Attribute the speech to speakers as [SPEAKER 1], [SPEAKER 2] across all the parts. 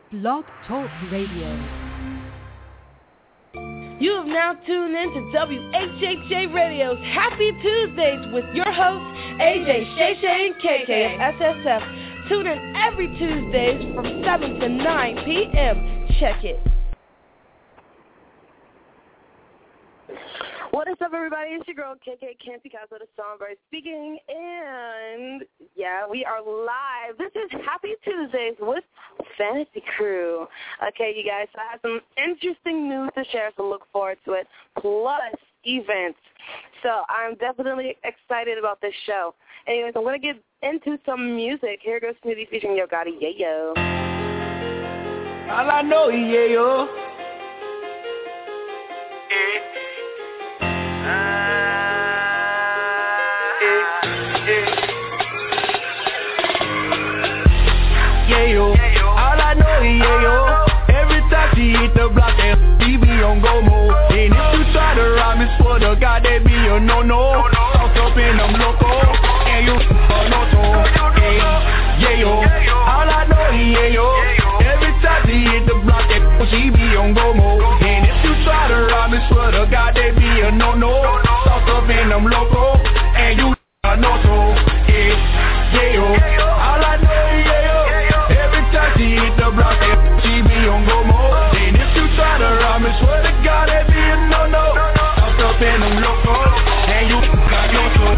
[SPEAKER 1] Blog Talk Radio.
[SPEAKER 2] You have now tuned in to WHHJ Radio's Happy Tuesdays with your hosts, AJ, Shay Shay, and KK of SSF. Tune in every Tuesdays from 7 to 9 p.m. Check it.
[SPEAKER 3] What is up, everybody? It's your girl, KK Can't Picasso, the Songbird speaking, and yeah, we are live. This is Happy Tuesdays with Fantasy Crew. Okay, you guys, so I have some interesting news to share, so look forward to it, plus events. So I'm definitely excited about this show. Anyways, I'm going to get into some music. Here goes Smoothie featuring Yo Gotti, Yayo.
[SPEAKER 4] All I know is Yayo. Yayo, all I know is Yayo. Every time she hit the block, she be on go mode. And if you try to rob me for the God, they be a no-no. Talk up in them loco, and you no so. Yayo, all I know is Yayo. Every time she hit the block, she be on go mode. And if you try to rob me for the God, they be a no-no. Talk up in them loco, and you no so. Yayo, all I know is Yayo. Every time she hit the block, she be on go mode. And if you try to rob me, swear to God, they be a no-no. Talk up in them loco, and you no so.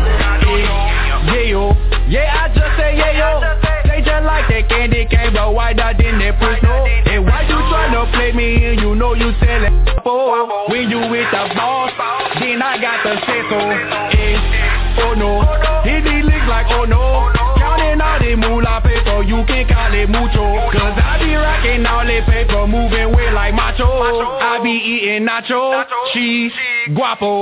[SPEAKER 4] Yayo, yeah, I just say yayo. They just like that candy cane, but why that didn't they push no? And why you tryna play me and you know you selling for? When you with the boss, then I got to say so. Oh no, hit these licks like oh no. Counting all the moolah paper, you can call it mucho. Cause I be rocking all the paper, moving weight like macho. I be eating nacho, cheese, guapo,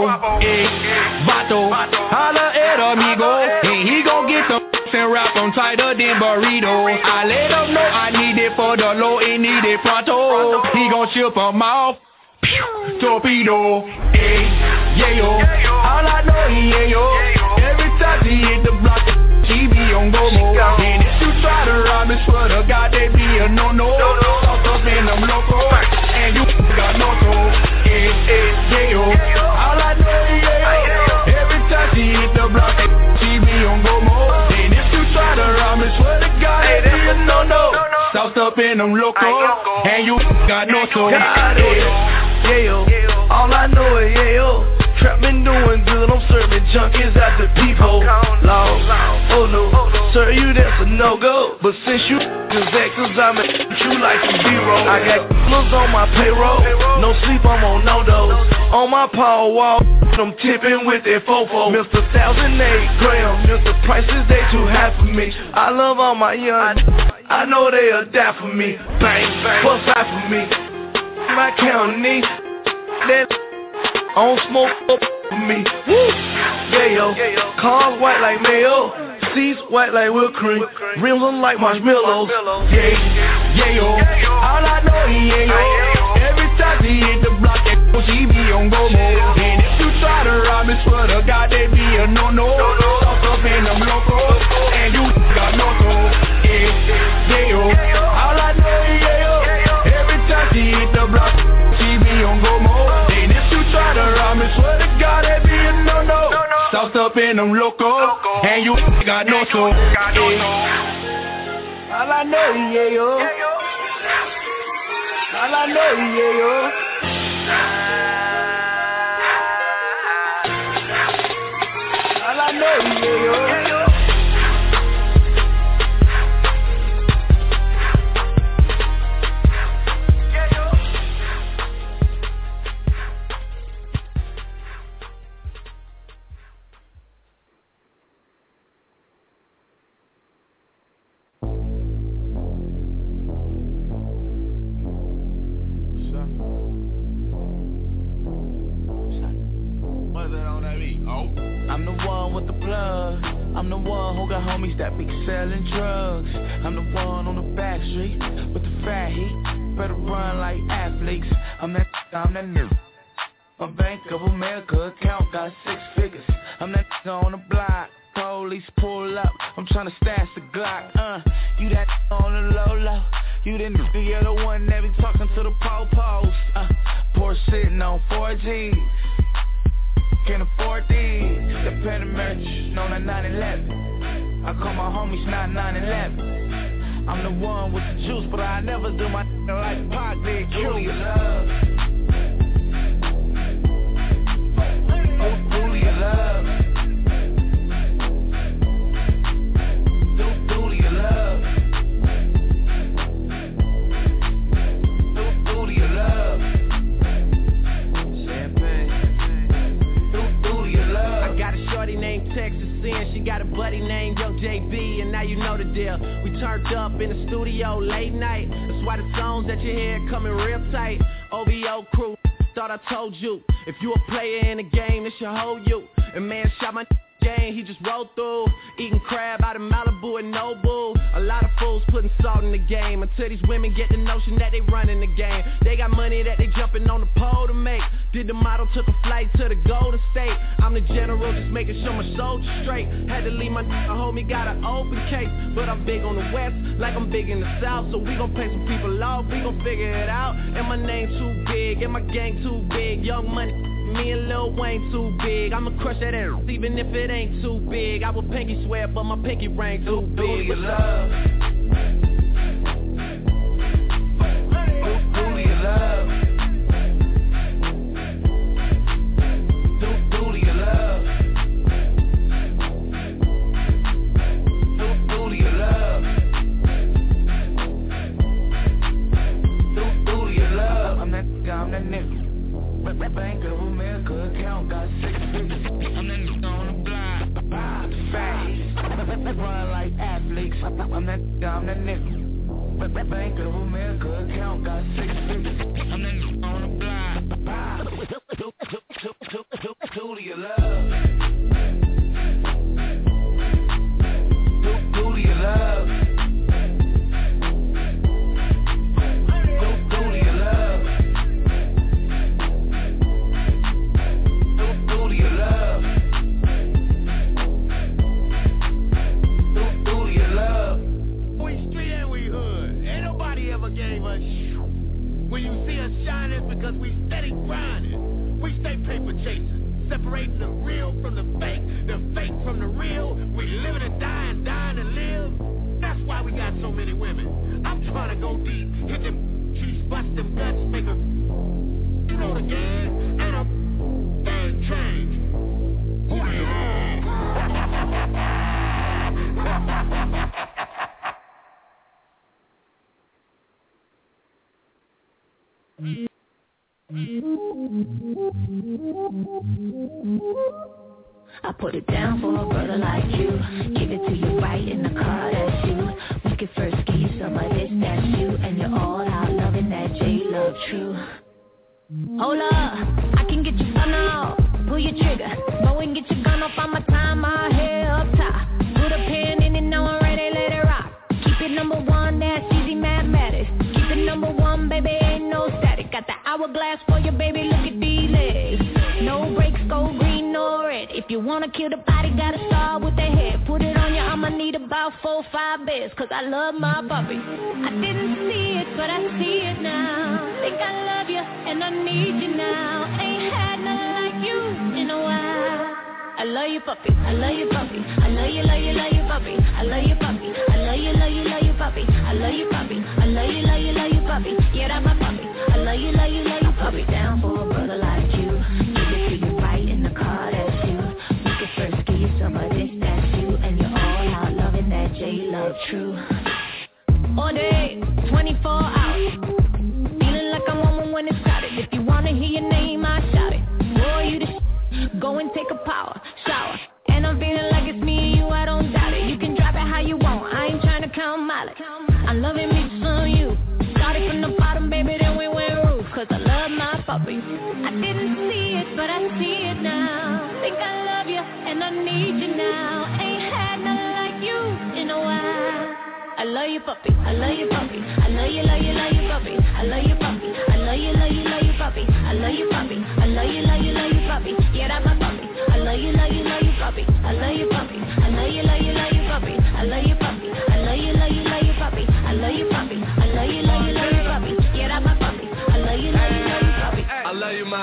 [SPEAKER 4] vato. Holla at amigo, and he gon' get the and wrap them tighter than burrito. I let him know I need it for the low and need it pronto. He gon' chip him off, torpedo. Yayo, all I know is yayo. Every time she hit the block, she be on go mode. And if you try to rob me, swear to God, they be a no-no. Talk up in them loco, and you got no soul. Yayo, all I know is yayo. Every time she hit the block, she be on go mode. And if you try to rob me, swear to God, they be a no-no. Sauced up in them loco, and you got no soul. Yayo, all I know is yayo. Trap been doing good, I'm serving junkies at the peephole. Long, oh no, sir, you that's a no-go. But since you cause I'm you like some B-roll. I got clothes on my payroll, no sleep, I'm on no-dose. On my power wall, I'm tipping with that fofo. Mr. 1,008 grams, Mr. Prices, they too high for me. I love all my young, I know they'll die for me. Bang, what's that for me? My county, that I don't smoke up for me. Woo! Yayo, cars white like mayo, seats white like whipped cream, rims on like marshmallows. Yayo, all I know is yayo. Every time she hit the block, she be on go mode. And if you try to rob me, swear to God, they be a no-no. Talk up in them loco, and you got no soul. Yayo, all I know is yayo. Every time she hit the block, she be on go mode. Try to rob me, swear to God, that be a no-no. Sauced up in them loco, and you got no soul. All I know is yayo. All I know is yayo. All I know is yayo.
[SPEAKER 5] I'm the one with the plug. I'm the one who got homies that be selling drugs. I'm the one on the back street with the fat heat. Better run like athletes. I'm that nigga. My Bank of America account got 6 figures. I'm that on the block. Police pull up. I'm tryna stash the Glock. You that on the low low. You the nigga, you're the one that be talking to the po-pos. Porsche sitting on 4G. Can't afford these. The petty merch, known at 911. I call my homies 9911. I'm the one with the juice, but I never do my like Pac did. Kill your love. Do your love. Do your love. Do your love. Champagne. Do your love.
[SPEAKER 6] I got a shorty named Texas Sin. She got a buddy named Young JB, and now you know the deal. We turned up in the studio late night. That's why the songs that you hear coming real tight. OVO crew, thought I told you. If you a player in the game, this should hold you. And man shot my game, he just rolled through. Eating crab out of Malibu and Nobu. A lot of fools putting salt in the game. Until these women get the notion that they running the game. They got money that they jumping on the pole to make. Did the model, took a flight to the Golden State. I'm the general, just making sure my soldiers straight. Had to leave my homie, got an open case. But I'm big on the west, like I'm big in the south. So we gon' pay some people off, we gon' figure it out. And my name too big, and my gang too big. Young Money, me and Lil Wayne too big. I'ma crush that ass, even if it ain't too big. I would pinky swear, but my pinky ring too big.
[SPEAKER 5] Do your love. Do your love. Do your love. Do your love. Do your love. I'm that nigga. Bank of America account got 6 figures. I'm that nigga on the block. Fat. Run like athletes. I'm that nigga. Bank of America account got 6 figures. I'm that nigga on the block. Do your love. Do your love.
[SPEAKER 7] When you see us shining, because we steady grinding. We stay paper chasing, separating the real from the fake from the real. We living and dying, dying and live. That's why we got so many women. I'm trying to go deep, hit them cheeks, bust them guts, make a, you know the game, and a thing change. Who do you
[SPEAKER 8] I put it down for a brother like you. Give it to you right in the car, that's you. We could first give you some of this, that's you. And you're all out loving that J-Love true. Hold up, I can get your gun off. Pull your trigger, go and get your gun off. I'ma tie my hair up top. Put a pin in it, now I'm ready, let it rock. Keep it number one, that's easy mathematics. Keep it number one, baby, ain't no static. Got the hourglass for you, baby, look at these legs. No brakes, go green or red. If you wanna kill the body, gotta start with the head. Put it on you, I'ma need about 4 or 5 beds. Cause I love my puppy. I didn't see it, but I see it now. Think I love you, and I need you now. Ain't had nothing like you in a while. I love you, puppy. I love you, puppy. I love you, love you, love you, puppy. I love you, puppy. I love you, love you, love you, puppy. I love you, puppy. I love you, love you, love you, puppy. Yeah, that's my puppy. I love you, love you, love you, puppy. Down for a brother like you. Give it to you right in the car, that's you. We could first give you some of this, that's you. And you're all out loving that J-Love true. All day, 24 hours. Feeling like I'm on when it's crowded. If you wanna hear your name, I shout it. Boy, you the go and take a power shower. And I'm feeling like it's me and you, I don't doubt it. You can drop it how you want, I ain't trying to count mileage. I'm loving me some you. Started from the bottom, baby, then we went roof. Cause I love my puppy. I didn't see it, but I see it now. Think I love you, and I need you now. Ain't had nothing like you in a while. I love you, puppy. I love you, puppy. I love you, love you, love you, puppy. I love you, puppy. I love you, love you, love you, puppy. I love you, puppy. I love you, love you, love you, puppy. Yeah, that's my puppy. I love you, love you, love you, puppy. I love you, puppy. I love you, love you, love you, puppy. I love you, puppy. I love you, love you, love you, puppy. I love you, puppy. I love you.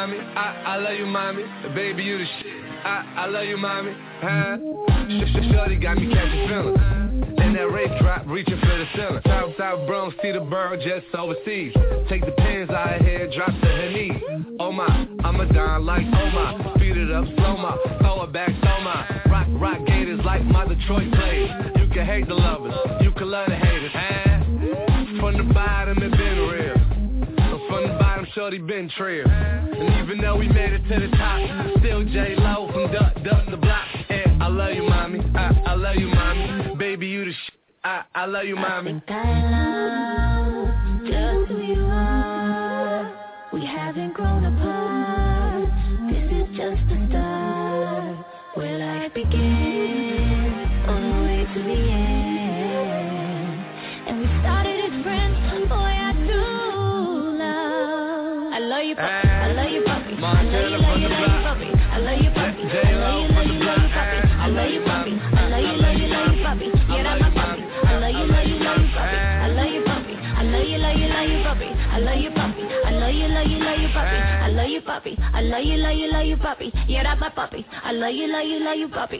[SPEAKER 9] mommy. I love you, mommy. Baby, you the shit. I love you, mommy. Shorty got me catching feelings. And that rape drop, reaching for the ceiling. South Bronx, see the bird just overseas. Take the pins out her head, drop to her knees. Oh my, I'm a don like oh my. Speed it up, slow my, throw it back, so my. Rock gators like my Detroit plays. You can hate the lovers, you can love the haters. From the bottom, it been real. From the bottom, shorty been trail. And even though we made it to the top, still J-Lo from duck the block. And I love you, mommy. I love you, mommy. Baby, you the shit. I love you, mommy.
[SPEAKER 8] I think I love just who you are. We haven't grown apart. This is just the start. Where life begins, on the way to the end. And we started as friends, boy, I do love. I love you, puppy. I love you, puppy. I love you, puppy. I love you, puppy. I love you, puppy. I love you, puppy. I love you, puppy. Yeah, that's my puppy. I love you, puppy. I love you, puppy. I love you, puppy. I love you, puppy. I love you, puppy. I love you, puppy. I love you, puppy. Yeah, that's my puppy. I love you, puppy.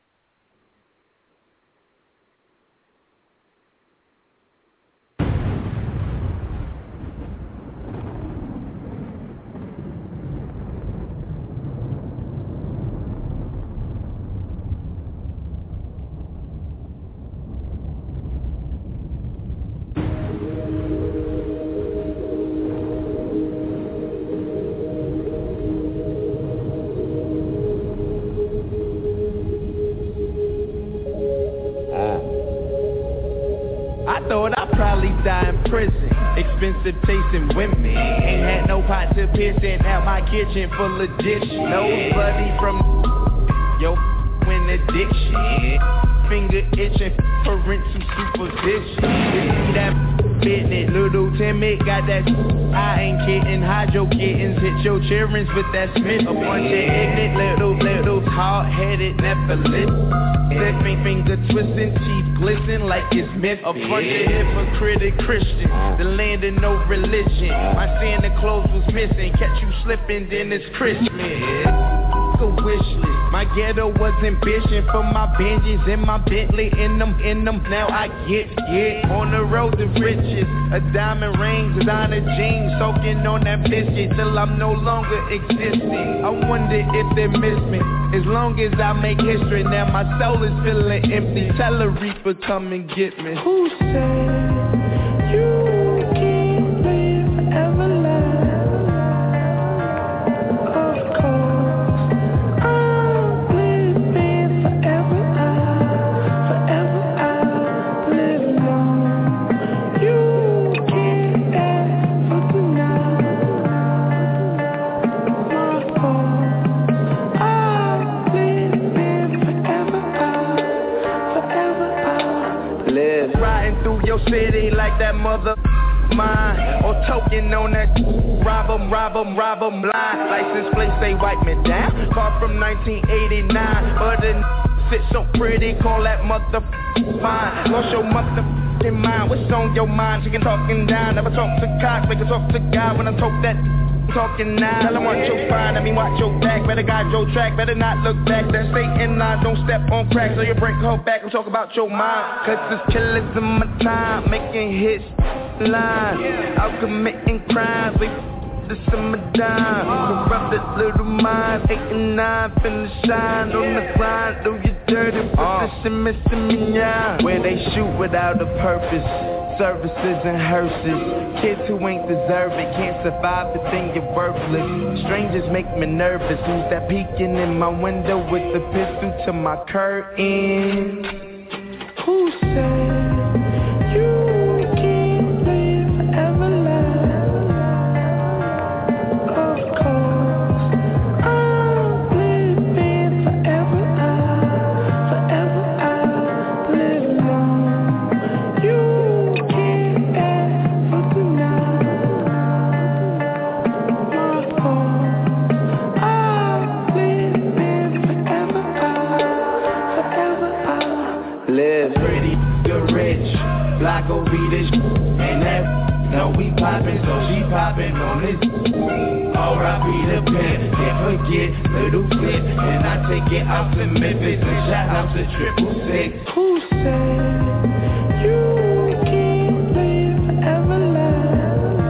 [SPEAKER 5] Thought I'd probably die in prison. Expensive tasting women. Ain't had no pot to piss in. Now my kitchen full of dishes. Nobody from yo in addiction. Finger itching for rent some supervision. See that business, little timid, got that. I ain't kidding. Hide your kittens, hit your children with that Smith. A bunch of ignorant little hard-headed Nephilim. Slipping, finger twisting, teeth glisten like it's myth. A bunch of hypocritic Christians, the land of no religion. My Santa Claus was missing, catch you slipping, then it's Christmas. A wish list. My ghetto was ambition for my Benjis and my Bentley in them. Now I get on the road to riches. A diamond ring, designer jeans, soaking on that biscuit till I'm no longer existing. I wonder if they miss me. As long as I make history, now my soul is feeling empty. Tell a reaper come and get me. Who said you can't live forever life? Your city like that mother mine, or token on that rob 'em blind. License plate say wipe me down. Car from 1989, but the sit so pretty, call that mother fine. Lost your motherfucking mind. What's on your mind? Chicken talking down. Never talk to cops, make it talk to God when I talk that. Talking now, tell them watch your spine, I mean watch your back. Better guide your track, better not look back. That Satan line, don't step on cracks. So you break her back and talk about your mind. Cause it's killers in my time, making hits line. Out committing crimes, we the summertime. Corrupted little minds, 8 and 9, finna shine on the grind. Do you dirty, put the shimmy, yeah. Where they shoot without a purpose. Services and hearses. Kids who ain't deserve it can't survive the thing, you're worthless. Strangers make me nervous. Who's that peeking in my window with the pistol to my curtain? Who said you can't live forever life? Of course, I'm living forever I'll live long. You know we poppin', so she poppin' on this. R.I.P. the pen, can't forget Little Flint, and I take it out to Memphis and shout out to 666.
[SPEAKER 10] Who said you can't live forever life?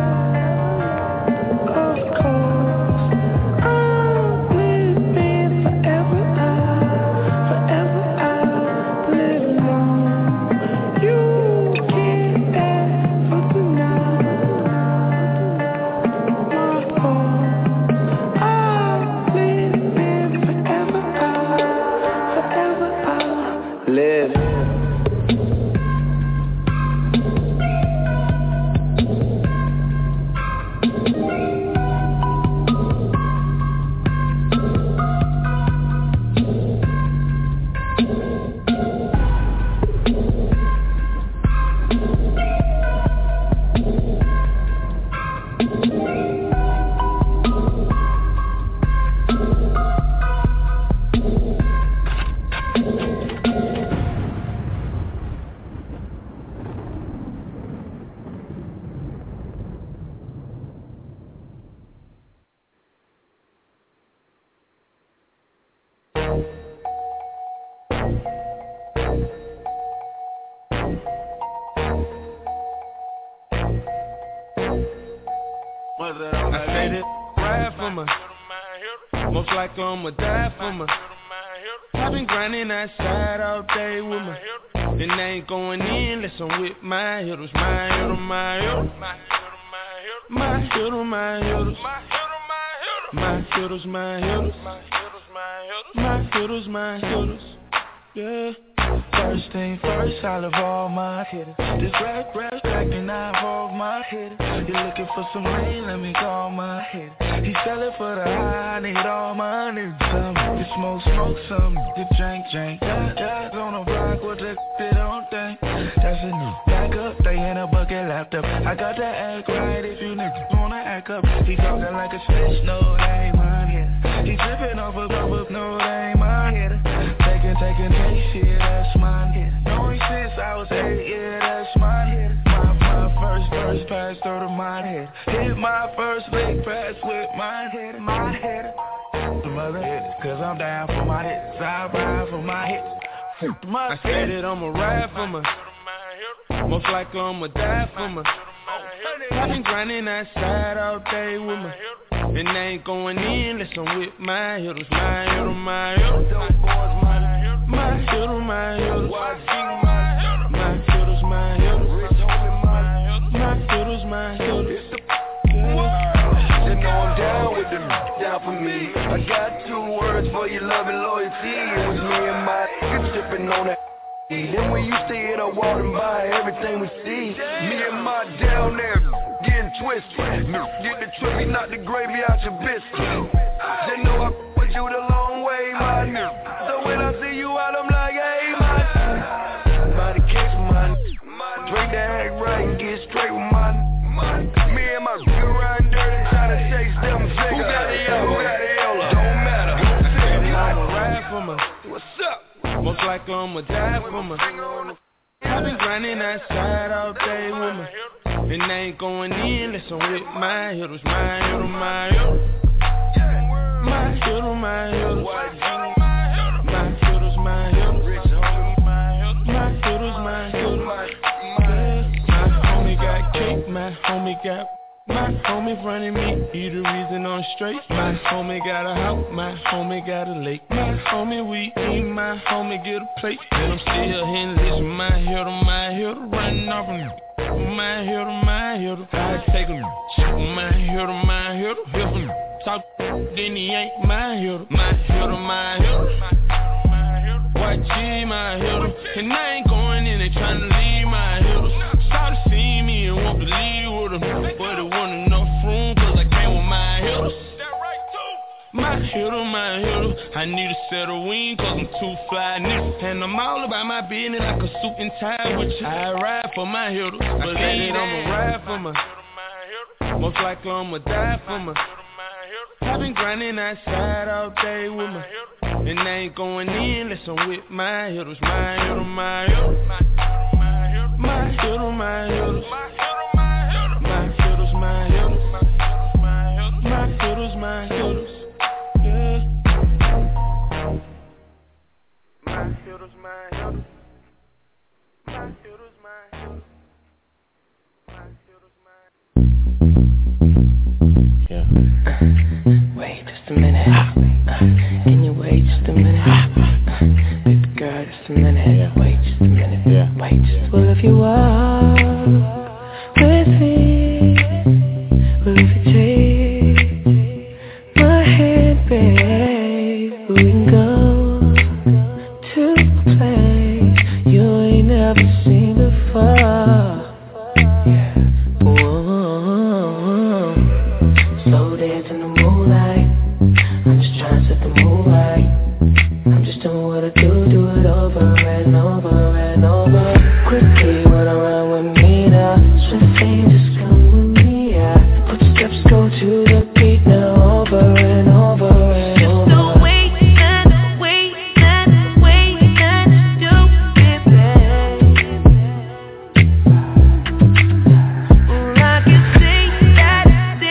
[SPEAKER 10] Of course, I'm living forever I'll live long. You can't ever deny my fault. I'm living forever I'll live.
[SPEAKER 5] I say this ride for me. Most likely I'ma die for me. I've been grinding outside all day with me. And I ain't going in unless I'm with my hitters. My hitter, my hitter. My hitter, my hitters. My hitters, my hitters. My hitters, my hitters. Yeah.
[SPEAKER 10] First thing first, I love all my hitters. This rap tracking, I involve my hitters. You looking for some rain, let me call my hitter. He sellin' for the high, I need all my niggas. Some you smoke some, you drink. Guys on the block with the they don't think. That's a new back up, they in a bucket lapped up. I got to act right if you niggas wanna act up. He talking like a snitch, no, that ain't my hitter. He trippin' off a bubble, no, that ain't my hitter. Taking shit, that's my hit. Knowing since I was 8, yeah, that's my hit. My first pass through to my head. Hit my first leg pass with my head. The mother hit it, cause I'm down for my hits. I ride for my hits.
[SPEAKER 5] I said it, I'ma ride for me. Most likely I'ma die for me. I've been grinding outside all day with me. And I ain't going in unless I'm with my hitters. My hitter, my hitter. My hitter, my hitters. My hitters, my hitters. My hitters, my hitters.
[SPEAKER 11] They know I'm down with them, down for me. I got 2 words for your love and loyalty. It was me and my niggas tripping on that. Then we used to hit a wall and buy everything we see. Me and my down there getting twisted. Get the trippy, knock the gravy out your biscuit. They know I put you the long way, my nigga. So when I see you out, I'm like, hey, my nigga. Body catch my nigga. Drink that act right and get straight with my nigga. Me and my nigga riding dirty, trying to chase them figures. Who got the yellow? Don't matter.
[SPEAKER 5] I'ma ride for me.
[SPEAKER 11] What's up?
[SPEAKER 5] Most likely I'ma die for me. I've been grinding outside all day with me. And I ain't going in unless I'm with my hitters. My hitter, my hitter. My hitter, my hitter. My hitters, my hitters. My hitters, my hitters. My homie got cake, my homie got. My homie running me, he the reason I'm straight. My homie got a house, my homie got a lake. My homie we eat, my homie get a plate. And I'm still here and listen, my hitter, running off of me. My hitter, I take him. My hitter, help him. Talk, then he ain't my hitter. My hitter. Watch G, my hitter. And I ain't going in and trying to leave my hitters. Start to see me and want to leave with them. But it wasn't enough room, cause I came with my hitters. My hitter, I need a set of wings, cause I'm too fly nigga. And I'm all about my business like a suit and tie with you. I ride for my hitters, believe I'ma ride for my. Most likely I'ma die for my. I've been grinding outside all day with me. And I ain't going in unless I'm with my hitters. My hitter, my hitter. My hitter, my hitter. My
[SPEAKER 12] Wait just a minute. Can you wait just a minute? Baby girl, just a minute. Wait just a minute. Wait just. Well, if you walk with me, well, if you take my hand, babe, we can go to a place you ain't never seen before. Slow dance in the moonlight. I'm just trying to set the mood right. I'm just doing what I do it over and over and over. Quickly wanna run with me now. Swiftly just come with me, yeah. Footsteps go to the beat now, over and over and over. Just the way that you do it, babe. Ooh, I can see that I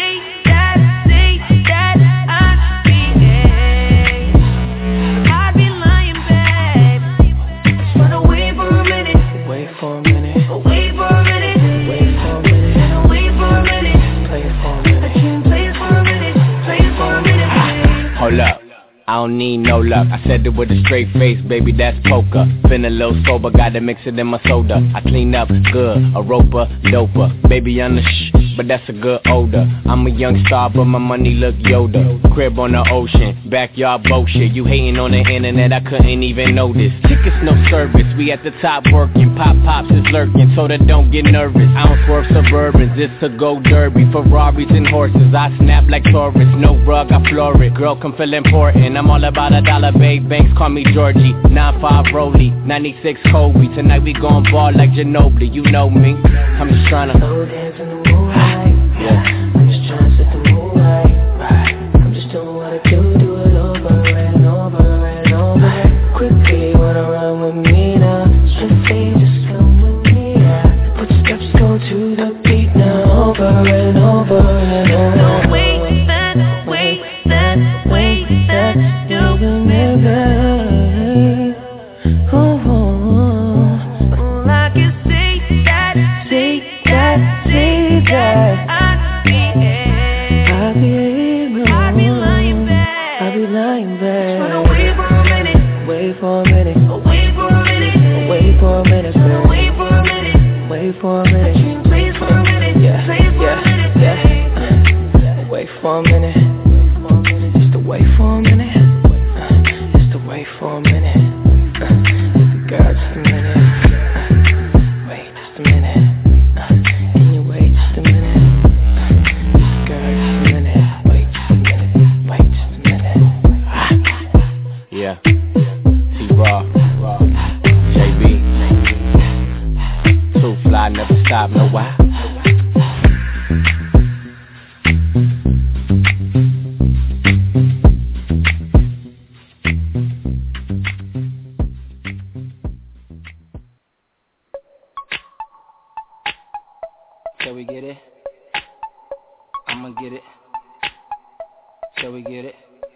[SPEAKER 12] I'd be lying, babe. Just wanna wait for a minute. Wait for a minute. Wait for a minute. Wait for a minute. Wait for a minute. Play it for a minute. I can't play it for a minute. Play it for a minute.
[SPEAKER 13] Hold up. I don't need no luck. I said it with a straight face, baby, that's poker. Been a little sober, gotta mix it in my soda. I clean up good, a roper, doper. Baby, I'm the but that's a good odor. I'm a young star, but my money look Yoda. Crib on the ocean, backyard boat shit. You hating on the internet, I couldn't even notice. Tickets no service, we at the top working. Pops is lurking, so that don't get nervous. I don't swerve Suburbans, it's a go derby. Ferraris and horses, I snap like Taurus. No rug, I floor it. Girl, come feel important. I'm all about a dollar, babe. Banks call me Georgie. 9-5 Rollie, 96 Kobe. Tonight we gon' ball like Ginobili. You know me. I'm just tryna
[SPEAKER 12] slow dance in the moonlight. Yeah. I'm just tryna set the mood right. I'm just doing what I do it over and over and over. Quickly wanna run with me now. Swiftly just come with me, yeah. Footsteps go to the beat now, over and over and over. The way that you remember. I can see that I'd be lying back. Just wanna wait for a minute. Wait for a minute. Wait for a minute. Wait for a minute. Wait for a minute. Wait for a minute. I can't play for a minute. Yeah. Wait for a minute. Just to wait for a minute. Just to wait for a minute. Girl, just a minute. Wait just a minute. Can you wait just a minute? Girl, just a minute. Wait just a minute. Wait just a minute.
[SPEAKER 13] Yeah. T-Raw, JB. Too fly, never stop, no why. Shall we get it? I'ma get it. Shall we get it?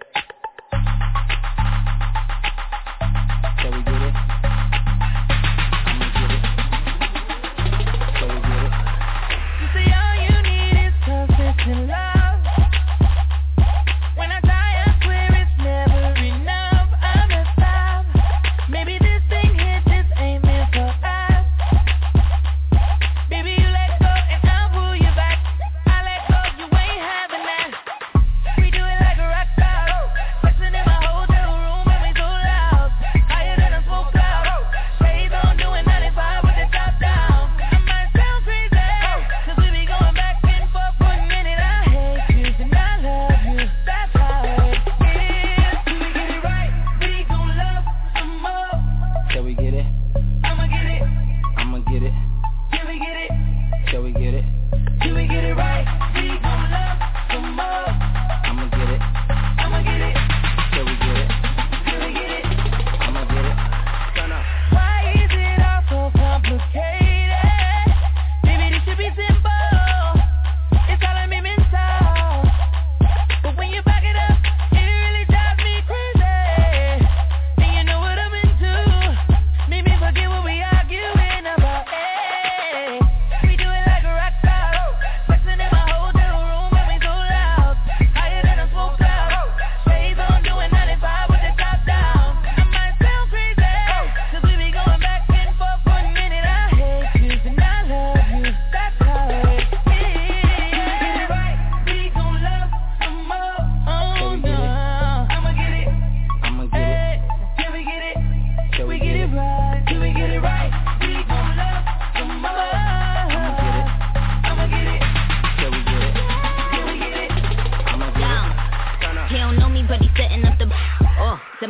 [SPEAKER 13] Shall we get it? I'ma get it. Shall we get it?
[SPEAKER 14] You say all you need is consistent love. When I die, I swear it's never enough. I'm a stop. Maybe this thing here just ain't meant for us. Baby, you let go and I'll pull you back. I let go, you ain't having that. We do it like a rock star.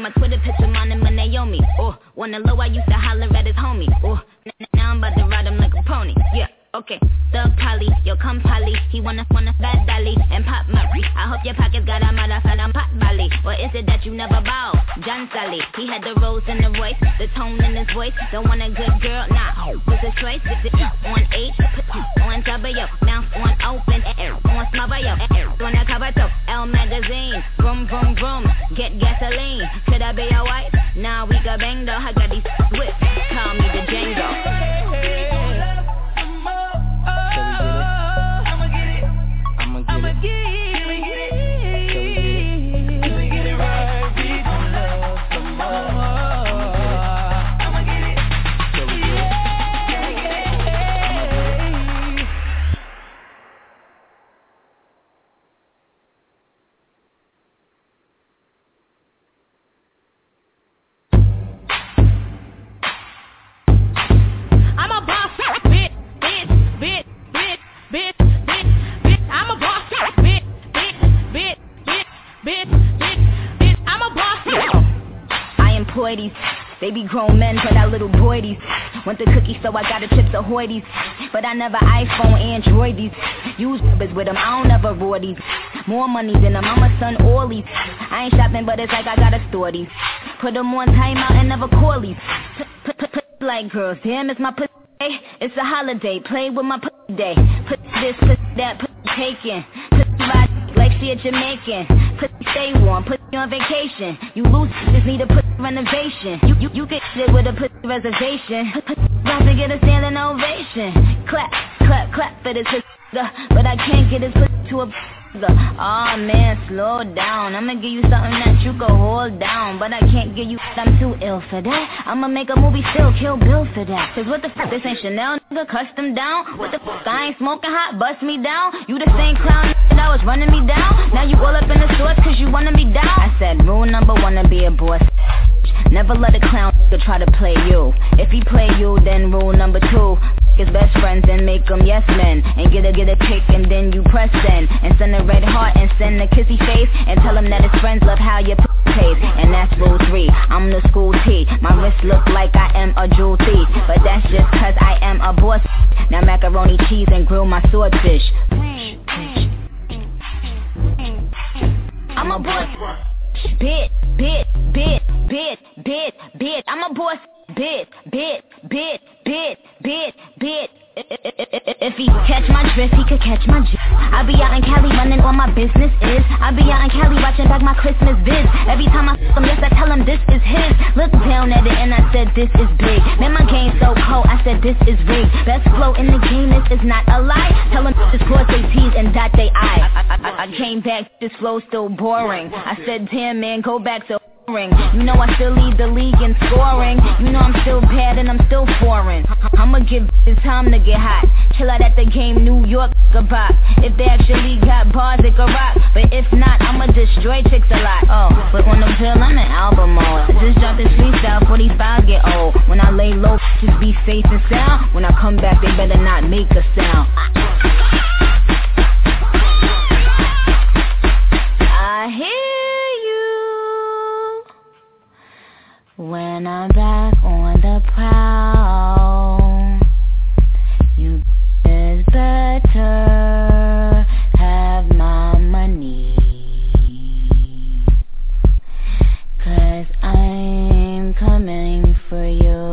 [SPEAKER 8] my Twitter picture, mine and my Naomi. Oh, on the low, I used to holler at his homie. Oh, now I'm about to ride him like a pony. Yeah. Okay, Thug Polly, yo come Polly. He wanna fat dolly and pop Murray. I hope your pockets got a motherfucking pot belly. Or is it that you never bow? John Sully, he had the rose in the voice, the tone in his voice. Don't want a good girl, nah. What's his choice? On H, on W, mouth on open air, on smother yo, on the cover toe, L magazine, vroom vroom vroom, get gasoline. Could I be your wife? Nah, we got bang though. I got these whips, call me the Django. They be grown men, but I little boydies. Want the cookie, so I got a Chips Ahoy-dies. But I never iPhone, Android these. Use numbers with them, I don't ever roar these. More money than them, I'm a son, all these. I ain't shopping, but it's like I gotta store these. Put them on timeout and never call these. Put like girls, damn, it's my pussy day. It's a holiday, play with my pussy day. Put this, put that, put taken. Put my like she a Jamaican. Put stay warm, put you on vacation. You lose, just need a put renovation. You get shit with a put reservation. Don't forget a standing ovation. Clap, clap, clap for this but I can't get his put to a Aw man, slow down. I'ma give you something that you can hold down, but I can't give you, I'm too ill for that. I'ma make a movie still, Kill Bill for that. Cause what the fuck, this ain't Chanel, nigga, custom down. What the fuck, I ain't smoking hot, bust me down. You the same clown that was running me down. Now you all up in the shorts cause you wanna be down. I said rule number one to be a boss. Never let a clown try to play you. If he play you, then rule number two, his best friends and make them yes men. And get a pic and then you press send. And send a red heart and send a kissy face. And tell him that his friends love how you taste. And that's rule 3, I'm the school T. My wrist look like I am a jewel thief. But that's just cause I am a boss. Now macaroni, cheese and grill my swordfish. I'm a boss. Bit. I'm a boss. Bit. If he catch my drift, he could catch my drift. I be out in Cali running all my business is. I be out in Cali watching back my Christmas vids. Every time I f*** him, yes, I tell him this is his. Look down at it and I said this is big. Man, my game so cold, I said this is rigged. Best flow in the game, this is not a lie. Tell him this cross they T's and dot they I. I came back, this flow still boring. I said, damn man, go back to you know I still lead the league in scoring. You know I'm still bad and I'm still foreign. I'ma give this time to get hot. Chill out at the game, New York, goodbye. If they actually got bars, it could rock. But if not, I'ma destroy chicks a lot. Oh, but on the pill, I'm in album mode. I just dropped this freestyle, 45 get old. When I lay low, just be safe and sound. When I come back, they better not make a sound. I hear when I'm back on the prowl, you is better have my money, 'cause I'm coming for you.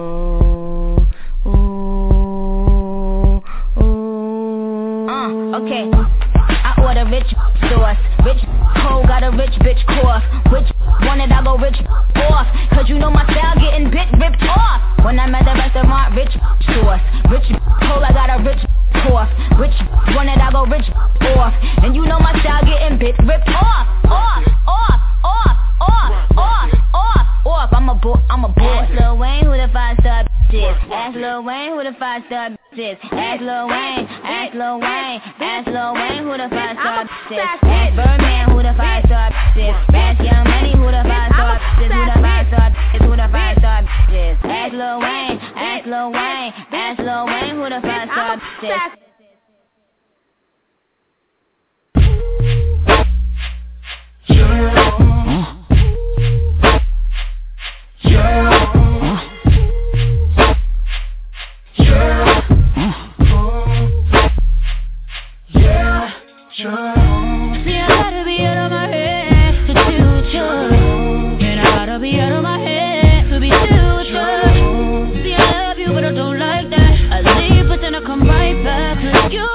[SPEAKER 8] Okay, I order rich sauce, rich cold, got a rich bitch cough. Which one it I go rich off? 'Cause you know my style getting ripped off. When I'm at the restaurant, rich sauce, rich cold, I got a rich cough. Which one it I go rich off? And you know my style getting ripped off. I'm a boy. Ask Lil Wayne who the 5-star bitch is. Ask Lil Wayne who the 5-star bitch is. Ask Lil Wayne who the 5-star bitch is. Ask Birdman who the 5-star bitch is. Ask Young Money who the 5-star bitch is. Who the 5-star bitch is. Who the 5-star bitch is. Ask Lil Wayne who the 5-star bitch is. See, I gotta be out of my head to choose you. And I gotta be out of my head to be true. See, I love you, but I don't like that. I leave, but then I come right back to you.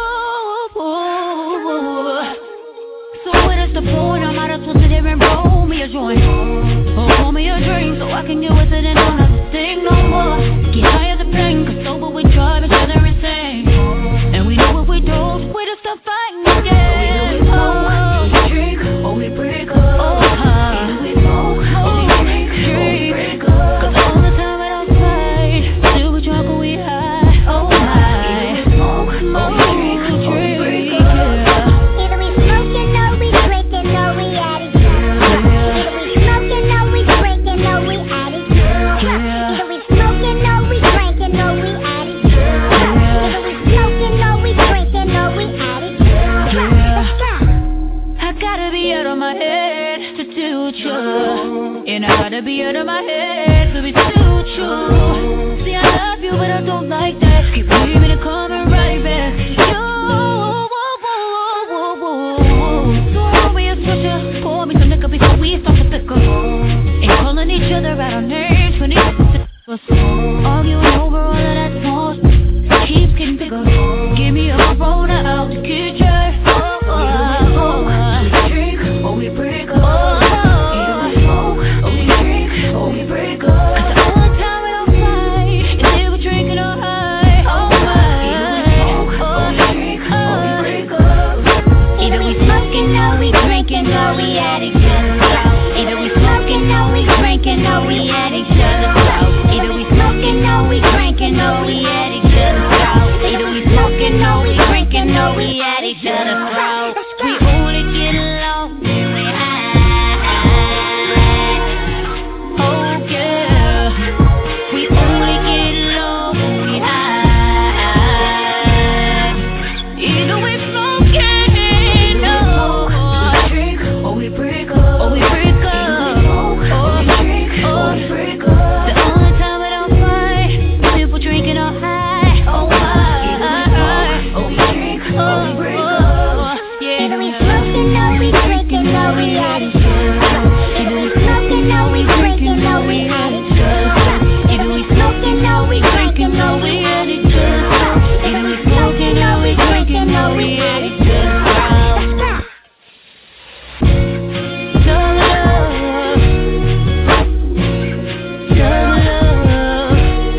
[SPEAKER 8] So when it's the phone, I might as well sit there and roll me a joint. Or pour me a drink so I can get with it and don't have to think no more. Get high as a plane, cause sober we drive each other insane. And we know what we do, we just stop fighting again. We drink, or we break up. Either we smoke, or we drink, or we break up. Cause all the time I don't fight, still we drunk or we high. Oh my. Either we smoke, or we drink, or we break up.
[SPEAKER 15] Either we smoking, or we drinking, or we at each other. Either we smoking, or we drinking, or we at each other. Either we smoking, or we drinking, or we at each other. Either we smoking, or we drinking, or we at each other. Let's go.
[SPEAKER 8] I gotta be out of my head to do true. And I gotta be out of my head to be too true. See, I love you, but I don't like that. Keep leaving and coming right back to you. So hold me a switcher, pour me some liquor before we start to pick up. Ain't calling each other out on names when it's us. Arguing over all of that noise keeps getting bigger. Give me a Corona out to get you. Drink, or we break up. Either we smoke, or we drink, or we break up. Cause all the time we don't fight is if we're drinking or high. Oh my. Either we smoke, or we drink, or we break up.
[SPEAKER 15] Either we smoking, or we drinking, or we at each other's house. Either we smoking, or we drinking, or we at each other's house. Either we smoking, or we drinking, or we at each other's house. Either we smoking, or we drinking, or we at each other's house.
[SPEAKER 8] We only get along when we high. Oh yeah. We only get along when we high. Either we smoking, or we drink, or we break up, or we break up, or we drink, or we break up. The only time I don't fight is if we're drinking or high. Oh my. Or we drink, or we break up.
[SPEAKER 15] Either we smoking, or we drinking, or we at each other's house. Either we smoking, or we drinking, or we at each other's house.
[SPEAKER 8] Either we smoking, or we drinking, or we at each other's house. Either we smoking, or we drinking, or we at each other's house. Double love, double love,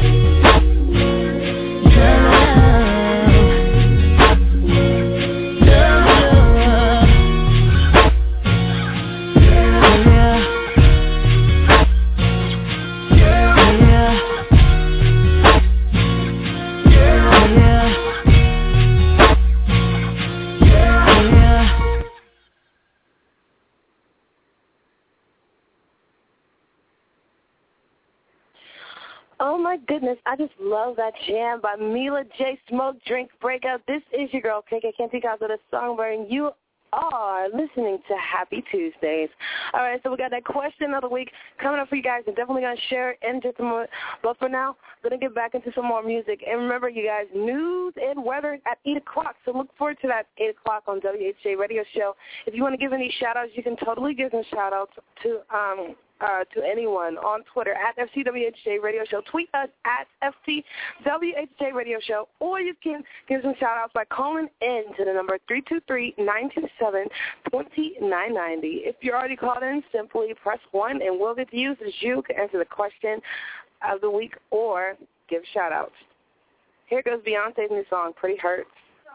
[SPEAKER 3] Oh my goodness, I just love that jam by Mila J. Smoke Drink Breakout. This is your girl, KK Kenzie Casa, the songbird, and you are listening to Happy Tuesdays. All right, so we got that question of the week coming up for you guys. I'm definitely going to share it in just a moment. But for now, I'm going to get back into some more music. And remember, you guys, news and weather at 8 o'clock. So look forward to that 8 o'clock on WHJ Radio Show. If you want to give any shout-outs, you can totally give some shout-outs to anyone on Twitter at FCWHJ Radio Show. Tweet us at FCWHJ Radio Show, or you can give some shout-outs by calling in to the number 323-927-2990. If you're already called in, simply press 1, and we'll get to you as you can answer the question of the week or give shout-outs. Here goes Beyonce's new song, Pretty Hurts.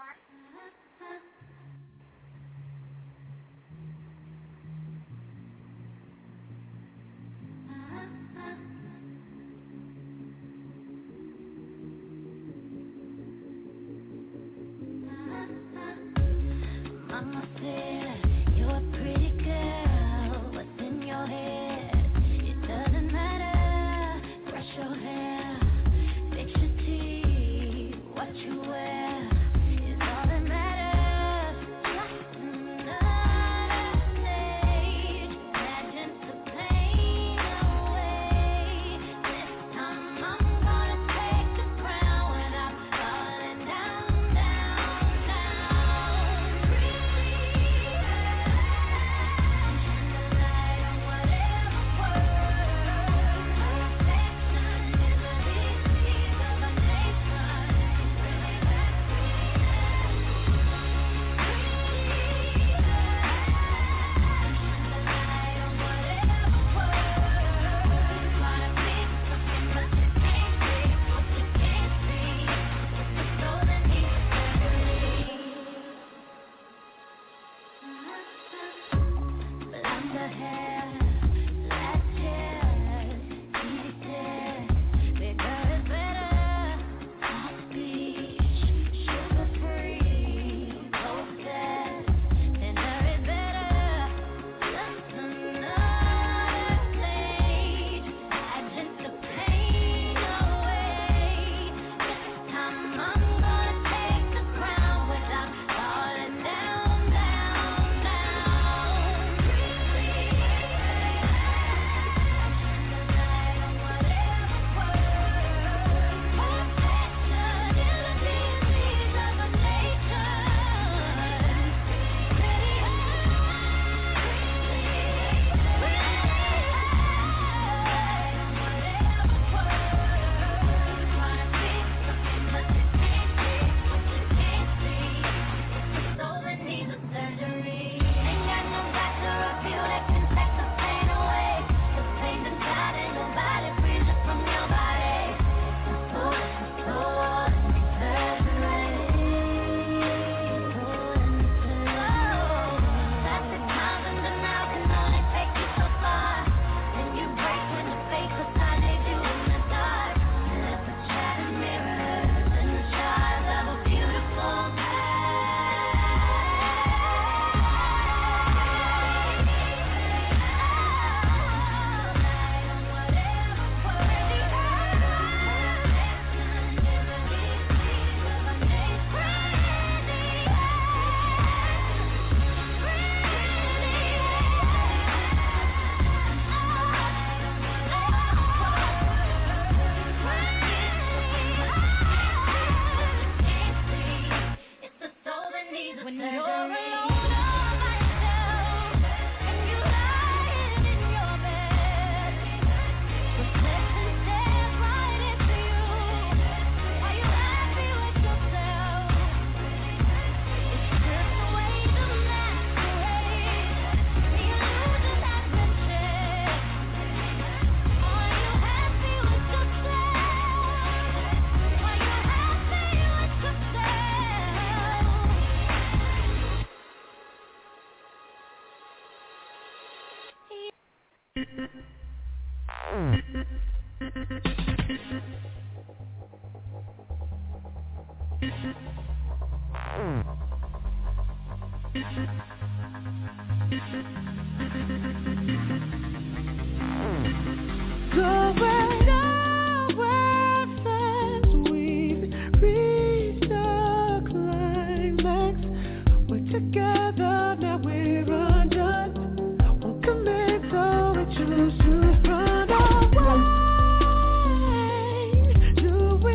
[SPEAKER 8] Mama said, you're a pretty girl. What's in your head? It doesn't matter. Brush your hair, fix your teeth, what you wear is all that matters. Another stage, imagine the pain away. This time I'm gonna take the crown when I'm falling down, down, down. Pretty
[SPEAKER 14] when you're alone all by yourself and you lying in your bed. Reflection stares right into you. Are you happy with yourself? It's stripped away the masquerade. The illusion has been shed. Are you happy with yourself? Are you happy with yourself?
[SPEAKER 16] Going nowhere since we've reached the climax. We're together, now we're undone. Won't commit, so we choose to run away. Do we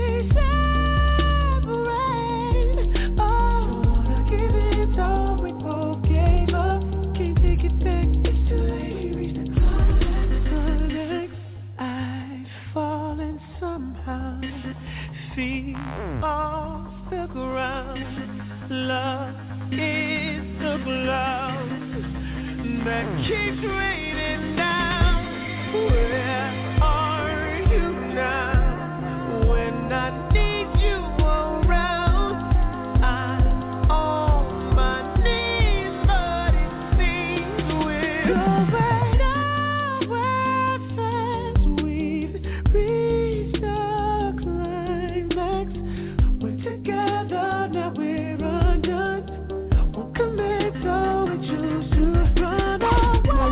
[SPEAKER 16] separate? Oh, wanna give it all, we both gave up. Can't take it back, it's too late, we reached the climax. I've fallen somehow, feet off the ground. Love is the cloud that keeps raining down. Where are you now? When I need you around, I'm on my knees, but it seems we're going nowhere since we've reached the climax. We're together, now we're undone. Won't commit, so we choose to run away.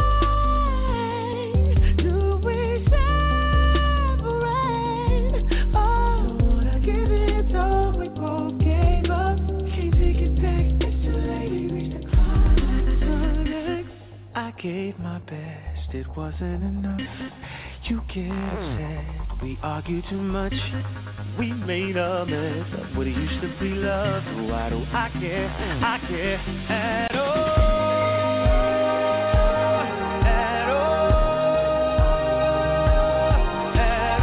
[SPEAKER 16] Do we separate? Oh, wanna give it all, we both gave up. Can't take it back, it's too late, we reached the climax. I gave my best, it wasn't enough. You get upset, we argue too much. We made a mess of what it used to be love. So why do I care? I care at all. At all. At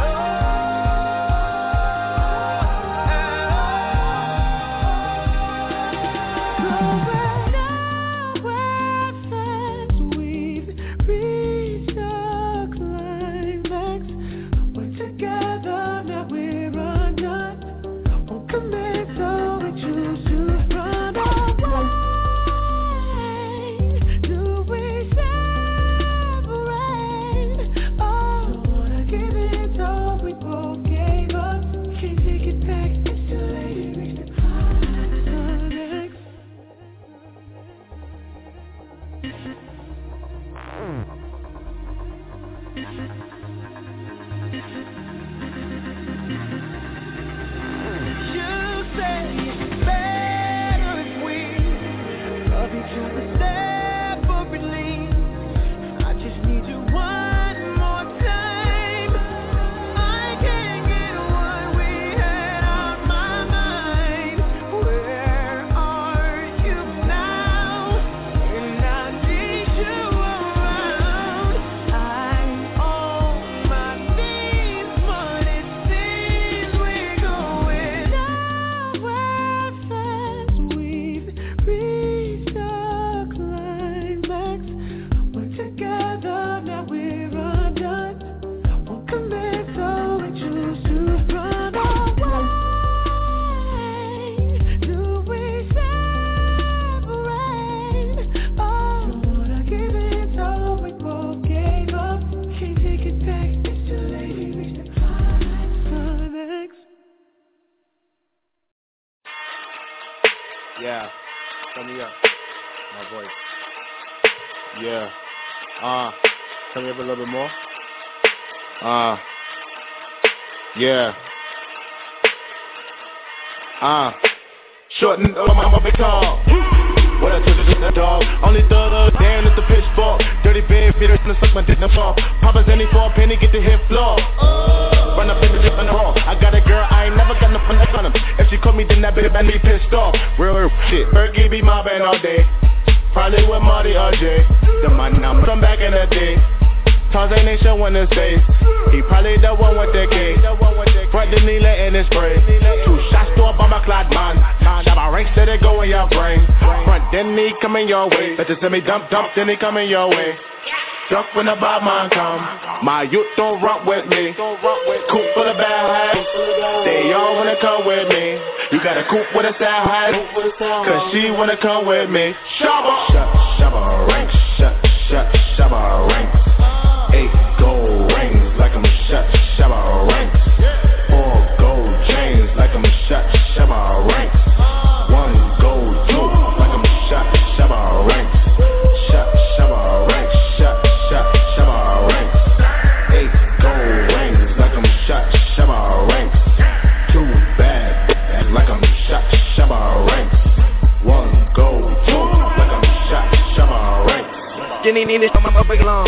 [SPEAKER 16] all. Going nowhere since we've reached the climax. We're together, now we're undone. Won't commit, so we choose to run away. Do we separate? Oh, wanna give it all, we both gave up. Can't take it back, it's too late, we reached the climax. You say it's better if we love each other separately. I just need you one more time. I can't get what we had out my mind. Where are you now? And I need you around. I'm on my knees, but it seems we're going nowhere since we've reached the climax. We're together, now we're undone. Won't commit, so we choose to run away. Do we separate? Oh, wanna give it all, we both gave up. Can't take it back, it's too late, we reached the climax.
[SPEAKER 17] Yeah, turn me up, my voice. Yeah, turn me up a little bit more. Yeah. Shorten up my big tall. What I took is a dog. Only thug damn is the pitchfork. Dirty bed, beater, and suck my dick in the fall. Papa's any for a penny, get the hit floor. Run up in the lip on the raw. I got a girl, I ain't never got no fun on him. If she caught me, then that bitch, I be pissed off. Real, shit. Fergie be mobbing all day. Probably with Marty or Jay. The man I'm from back in the day. Tarzan ain't showing his face. He probably the one with the K. Front the knee letting it spray. 2 shots to a bomber clad man. Now my ranks let it go in your brain. Front then he coming your way. Better send me dump, then he coming your way. Duck when the bad man come. My youth don't rock with me. Coop full of bad hats. They all wanna come with me. You got a coupe with a sad hat. Cause she wanna come with me. Shabba. Shabba ranks. Shabba ranks. 8 gold rings like I'm shut. Shabba ranks. 4 gold chains like I'm shut. Shabba ranks. 1 gold tooth like I'm shut. Shabba ranks. Shabba ranks. Shabba ranks. 8 gold rings like I'm shut. Shabba ranks. 2 bad like I'm shut. Shabba ranks. 1 gold tooth like I'm shut. Shabba ranks.
[SPEAKER 6] Jenny need it on my big long.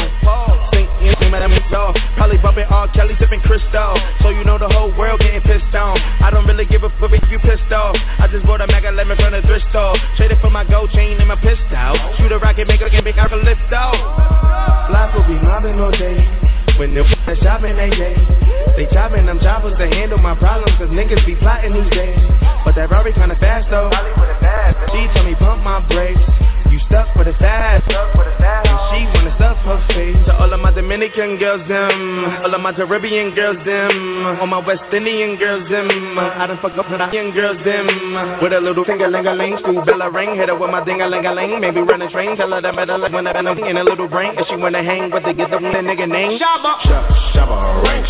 [SPEAKER 6] Probably bumping R. Kelly, sipping Cristal. So you know the whole world getting pissed on. I don't really give a fuck if you pissed off. I just bought a Mac 11 from the thrift store. Traded for my gold chain and my pistol. Shoot a rocket, make a game, big, I can lift off. Life will be mobbing all day. When they're shopping, they chopping them choppers to handle my problems. Cause niggas be plotting these days. But that Rari kinda fast though. She told me pump my brakes. You stuck for the fast. And she wanna stuff her face. To all of my Dominican girls, them. All of my Caribbean girls, them. All my West Indian girls, them. I done fucked up with Indian girls, them. With a little finger-ling-a-ling, school bell a ring. Hit her with my ding-a-ling-a-ling. Maybe run a train, tell her that better like when I've been in a little brain. If she wanna hang, but they get the nigga name.
[SPEAKER 17] Shabba ranks.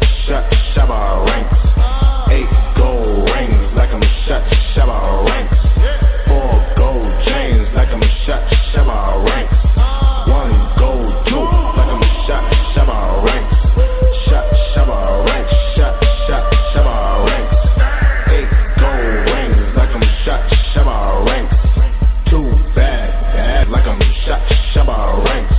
[SPEAKER 17] Shabba ranks. 8 gold rings like I'm shut. Shabba ranks. 4 gold chains like I'm shut. Shabba ranks. 1 gold tooth like I'm shut. Shabba ranks. Shabba ranks. Shabba ranks. 8 gold rings like I'm shut. Shabba ranks. 2 bad like I'm shut. Shabba ranks.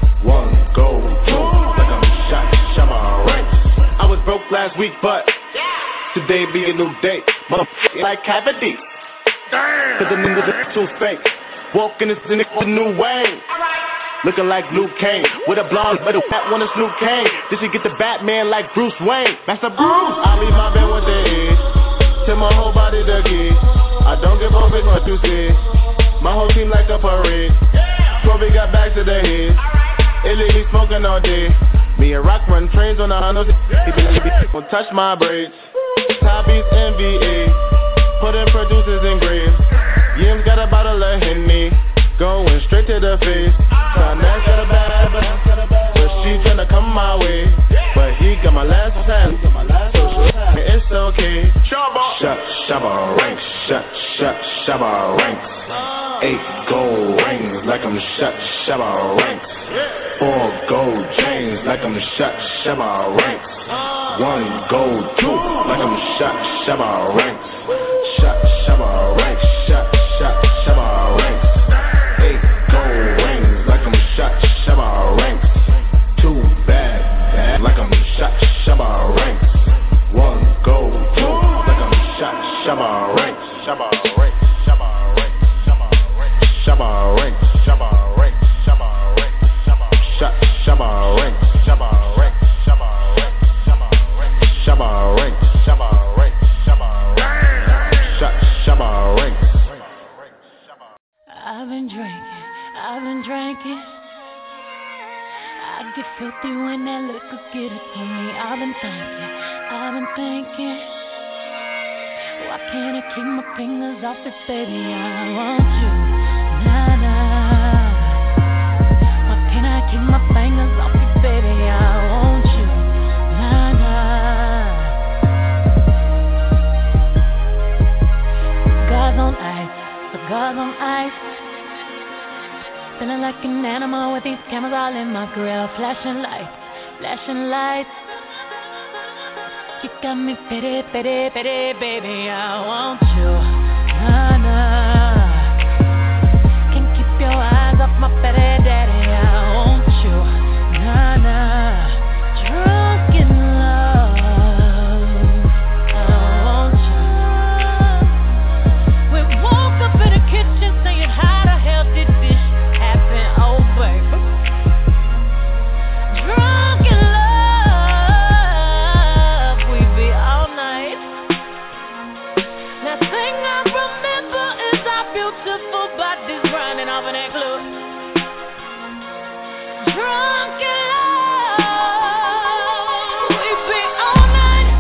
[SPEAKER 17] 1 gold tooth like I'm shut. Shabba ranks. I was broke last week, but today be a new day. Motherfucker like cavity. Cause the niggas too fake. Walking this in a new way. Looking like Luke Kane. With a blonde, but a fat one is Luke Kane. Did she get the Batman like Bruce Wayne? Master Bruce. I leave my bed with the edge. Till my whole body the key. I don't give a fuck what you say. My whole team like a parade. Kobe got back to the head. Illy be smoking all day. Me and Rock run trains on the Honda. He won't touch my braids. Top beats NBA. Putting producers in grave. Yim's got a bottle of Henny. Going straight to the face. Tryna got a bad but she tryna come my way. But he got my last time. So it's okay. Shabba ranks. Shabba ranks. 8 gold rings like I'm shut. Shabba ranks. 4 gold chains like I'm shut. Shabba ranks. 1 gold tooth like I'm shut. Shabba ranks. Shabba ranks. Shabba ranks. 8 gold rings like I'm shut. Shabba ranks. 2 bad like I'm shut. Shabba ranks. 1 gold tooth like I'm shut. Shabba ranks. Shabba ranks. Shabba ranks. Shabba ranks. Shabba ranks. Shabba ranks. Shabba ranks. Shabba ranks. Shabba ranks. Shabba ranks. Shabba ranks.
[SPEAKER 8] I've been drinking. I get filthy when that liquor get it to me. I've been thinking. Why can't I keep my fingers off it, baby? I want you, nah. Why can't I keep my fingers off it, baby? I want you, nah. Cigars on ice. Feeling like an animal with these cameras all in my grill. Flashing lights. You got me pity, baby. I want you, nah. Can't keep your eyes off my petty daddy. I want you, nah. Drunk in love. I want you. We woke up in a
[SPEAKER 14] this grinding off of that club. Drunk in love, we be all night.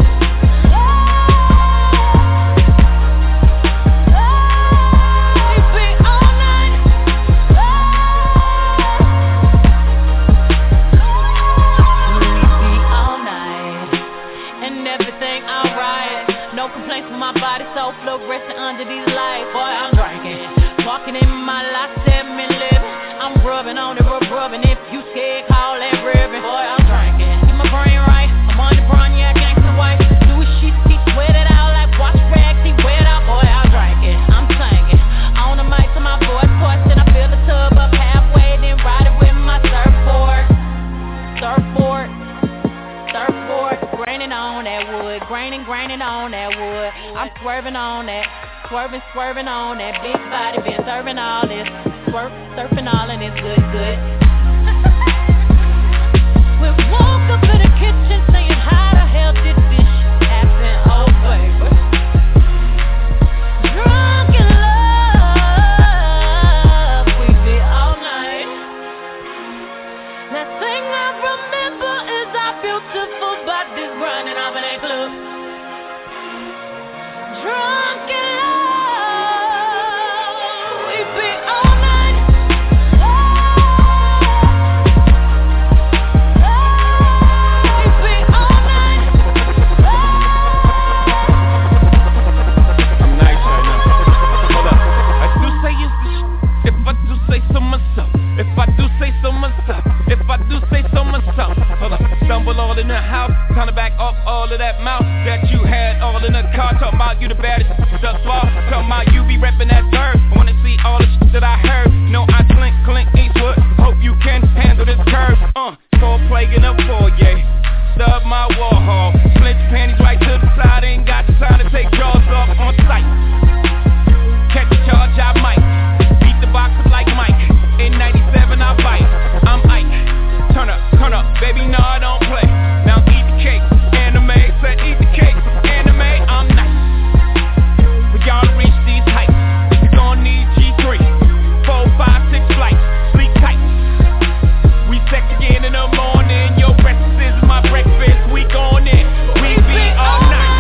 [SPEAKER 14] We be all night. We be all night, and everything alright. No complaints from my body, so fluorescent under these lights. Boy, I'm drinking, walking in my life, 7 living. I'm rubbing on it, rubbing. If you scared, call that ribbon. Boy, I'm drinking, keep my brain right. I'm on the brown, yeah, gangsta white. Do shit, he sweat it out like wash rags, he wet out. Boy, I'm drinking, I'm singing. On the mic to my voice course, and I fill the tub up halfway, then ride it with my surfboard. Graining on that wood, graining on that wood. I'm swerving on that, swerving on that. Big body been serving all this, surfing all and it's good. We woke up in the kitchen saying how the hell did this shit happen? Oh baby, drunk in love, we be all night. Last thing I remember is our beautiful bodies running off in that club. Drunk in love, we be all night. We be all night.
[SPEAKER 18] I'm nice right now. Hold up. I do say it's the if I do say so myself. If I do say so myself. If I do say so myself. Hold up. Stumble all in the house. Time to back up all of that mouth that you had all in the car. Talking about you the baddest. Thus far. Talking about you be reppin' that third. I wanna see all the shit that I heard. No, I Clint Eastwood. Hope you can handle this curve. Cold plague in the foyer. Stub my Warhol. Split your panties right to the side. Ain't got the time to take jaws off on sight. Catch a charge, I might. Beat the boxes like Mike. In 97, I bite. I'm Ike. Turn up, baby, no, I don't play. Now eat the cake, anime. Said eat the cake, anime. I'm nice. For y'all to reach these heights, you gon' need G3. 4, 5, 6 flights, sleep tight. We sex again in the morning. Your breakfast is my breakfast. We gon' in. We be all night.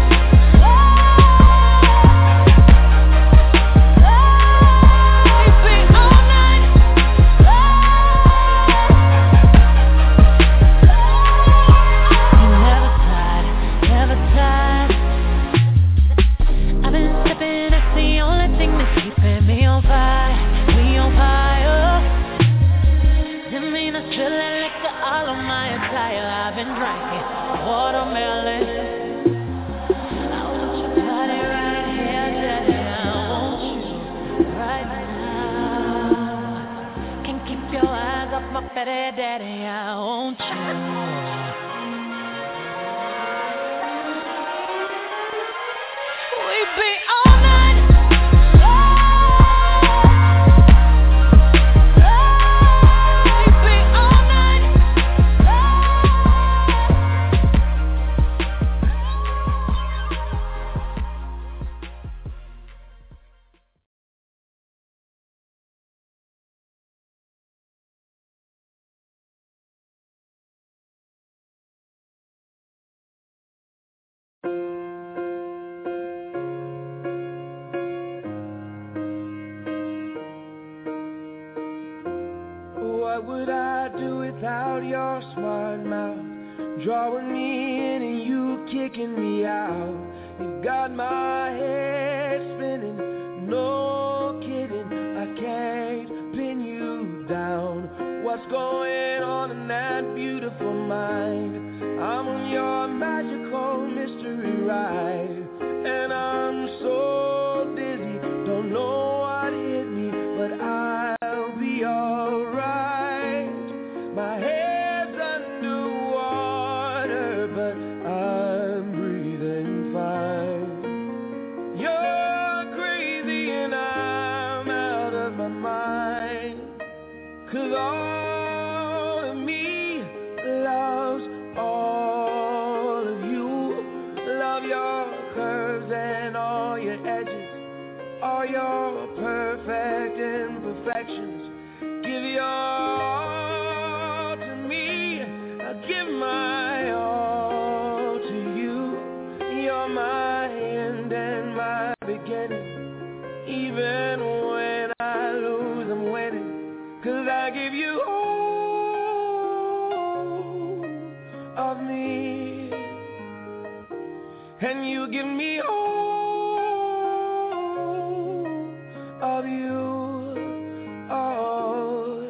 [SPEAKER 14] I've been drinking watermelon. I want your body right here, daddy. I want you right now. Can't keep your eyes off my fatty daddy. I want you. We be all night.
[SPEAKER 16] What would I do without your smart mouth? Drawing me in and you kicking me out. You got my head spinning, no kidding. I can't pin you down. What's going on in that beautiful mind? I'm on your magical mystery ride, and I'm so dizzy, don't know what hit me, but I'll be alright. My head's underwater, but I'm breathing fine. You're crazy and I'm out of my mind, 'cause all of me loves all of you. Love your curves and all your edges, all your perfect
[SPEAKER 5] imperfections. Give your all to me. I give my all to you. You're my end and my beginning. Even when I lose, I'm winning. 'Cause I give you all of me, and you give me all of you. Oh,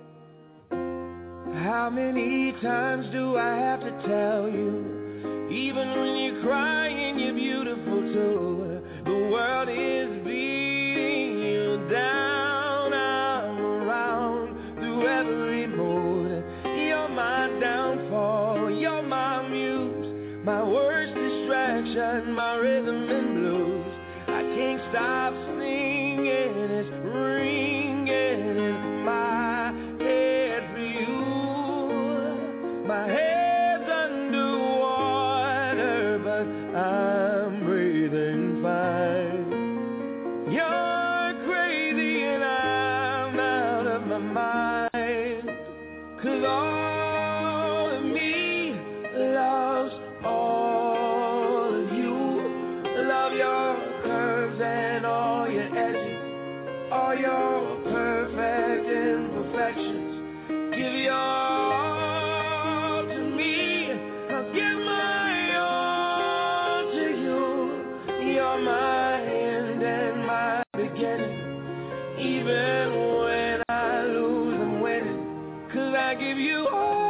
[SPEAKER 5] how many times do I have to tell you? Even when you're crying, you're beautiful too. The world is beating you down. I'm around through every mood. You're my downfall, you're my muse, my worst distraction, my rhythm and blues. I can't stop singing, it's ringing in my head for you. My head's underwater, but I'm breathing fine. You're crazy and I'm out of my mind. 'Cause all of me loves all of you. Love your curves and all your edges, all your perfect imperfections. Give your all to me. I'll give my all to you. You're my end and my beginning. Even when I lose, I'm winning. 'Cause I give you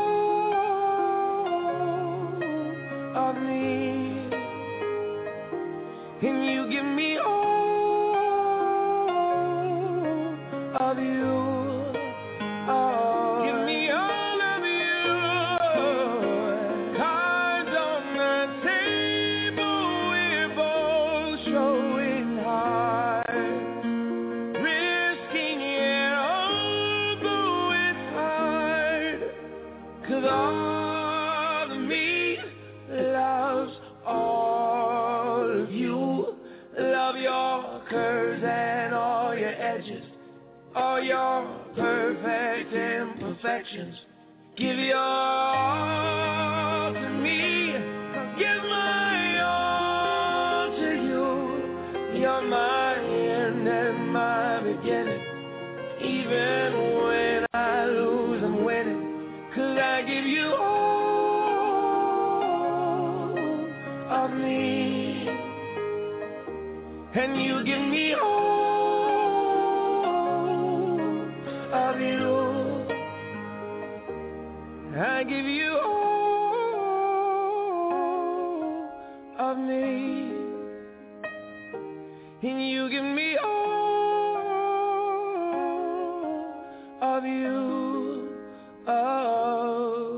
[SPEAKER 5] all of me, and you give me all of you. Oh, give me all of you. Cards on the table, we're both showing hard, risking it all, though it's hard. 'Cause all of me loves all of you. Love your curves and all your edges, all your perfect imperfections. Give your all to me. I'll give my all to you. You're my end and my beginning. Even when I lose, I'm winning. 'Cause I give you all of me, and you give me all of you. I give you all of me, and you give me all of you. Oh.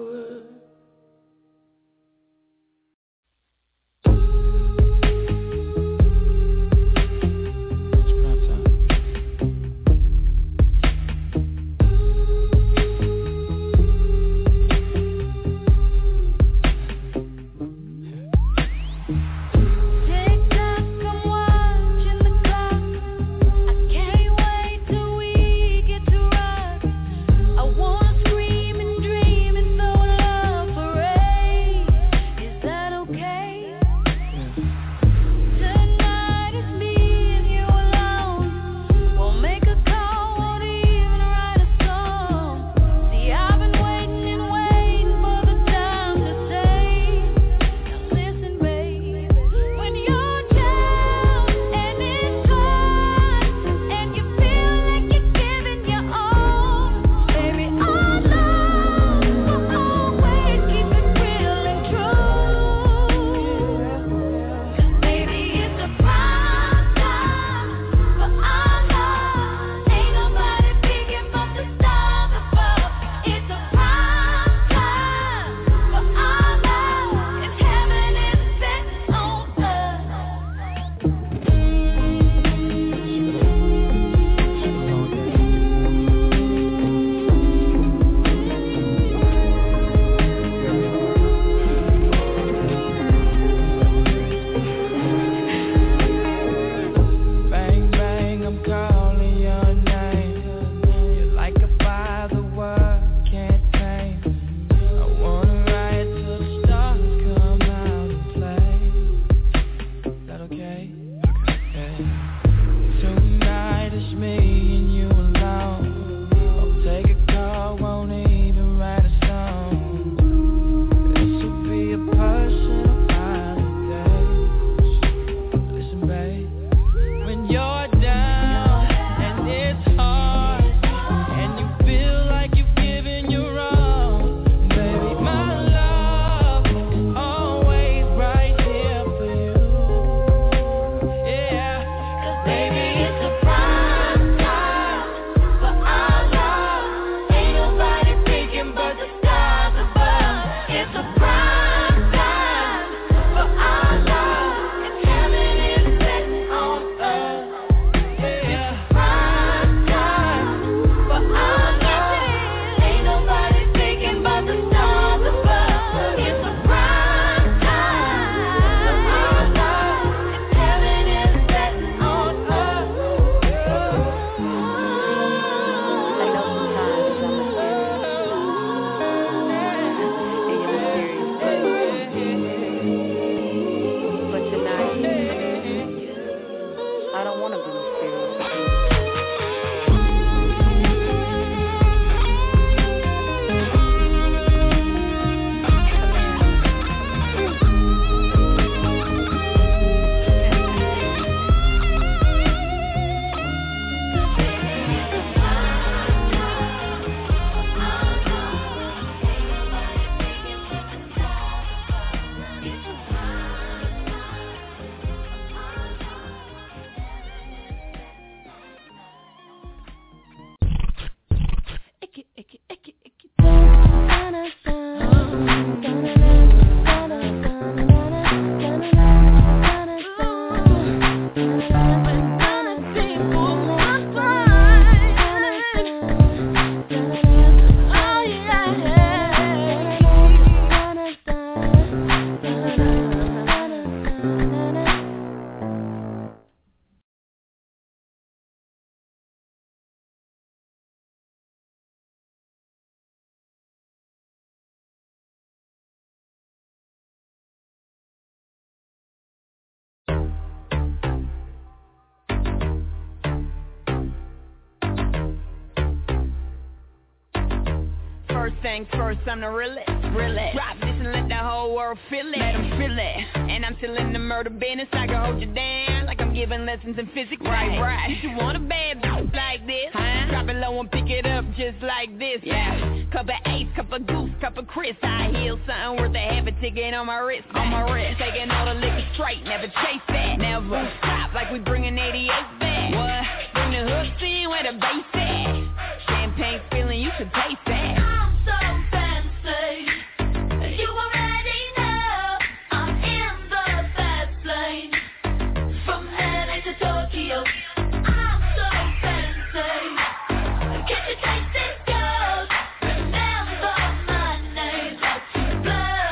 [SPEAKER 19] First things first, I'm the realest. Drop this and let the whole world feel it. Let them feel it. And I'm still in the murder business. I can hold you down like I'm giving lessons in physics. Right. You want a bad bitch like this? Huh? Drop it low and pick it up just like this. Yeah. Cup of Ace, cup of Goose, cup of Chris. I heal something worth a half a ticket on my wrist. Taking all the liquor straight, never chase that. Never stop like we bringing 88 back. What? Bring the hooks in where the bass at. Champagne feeling, you should taste that. I'm so fancy. You already know I'm in the fast lane. From LA to Tokyo, I'm so fancy. Can't you taste this gold? Remember my name, let you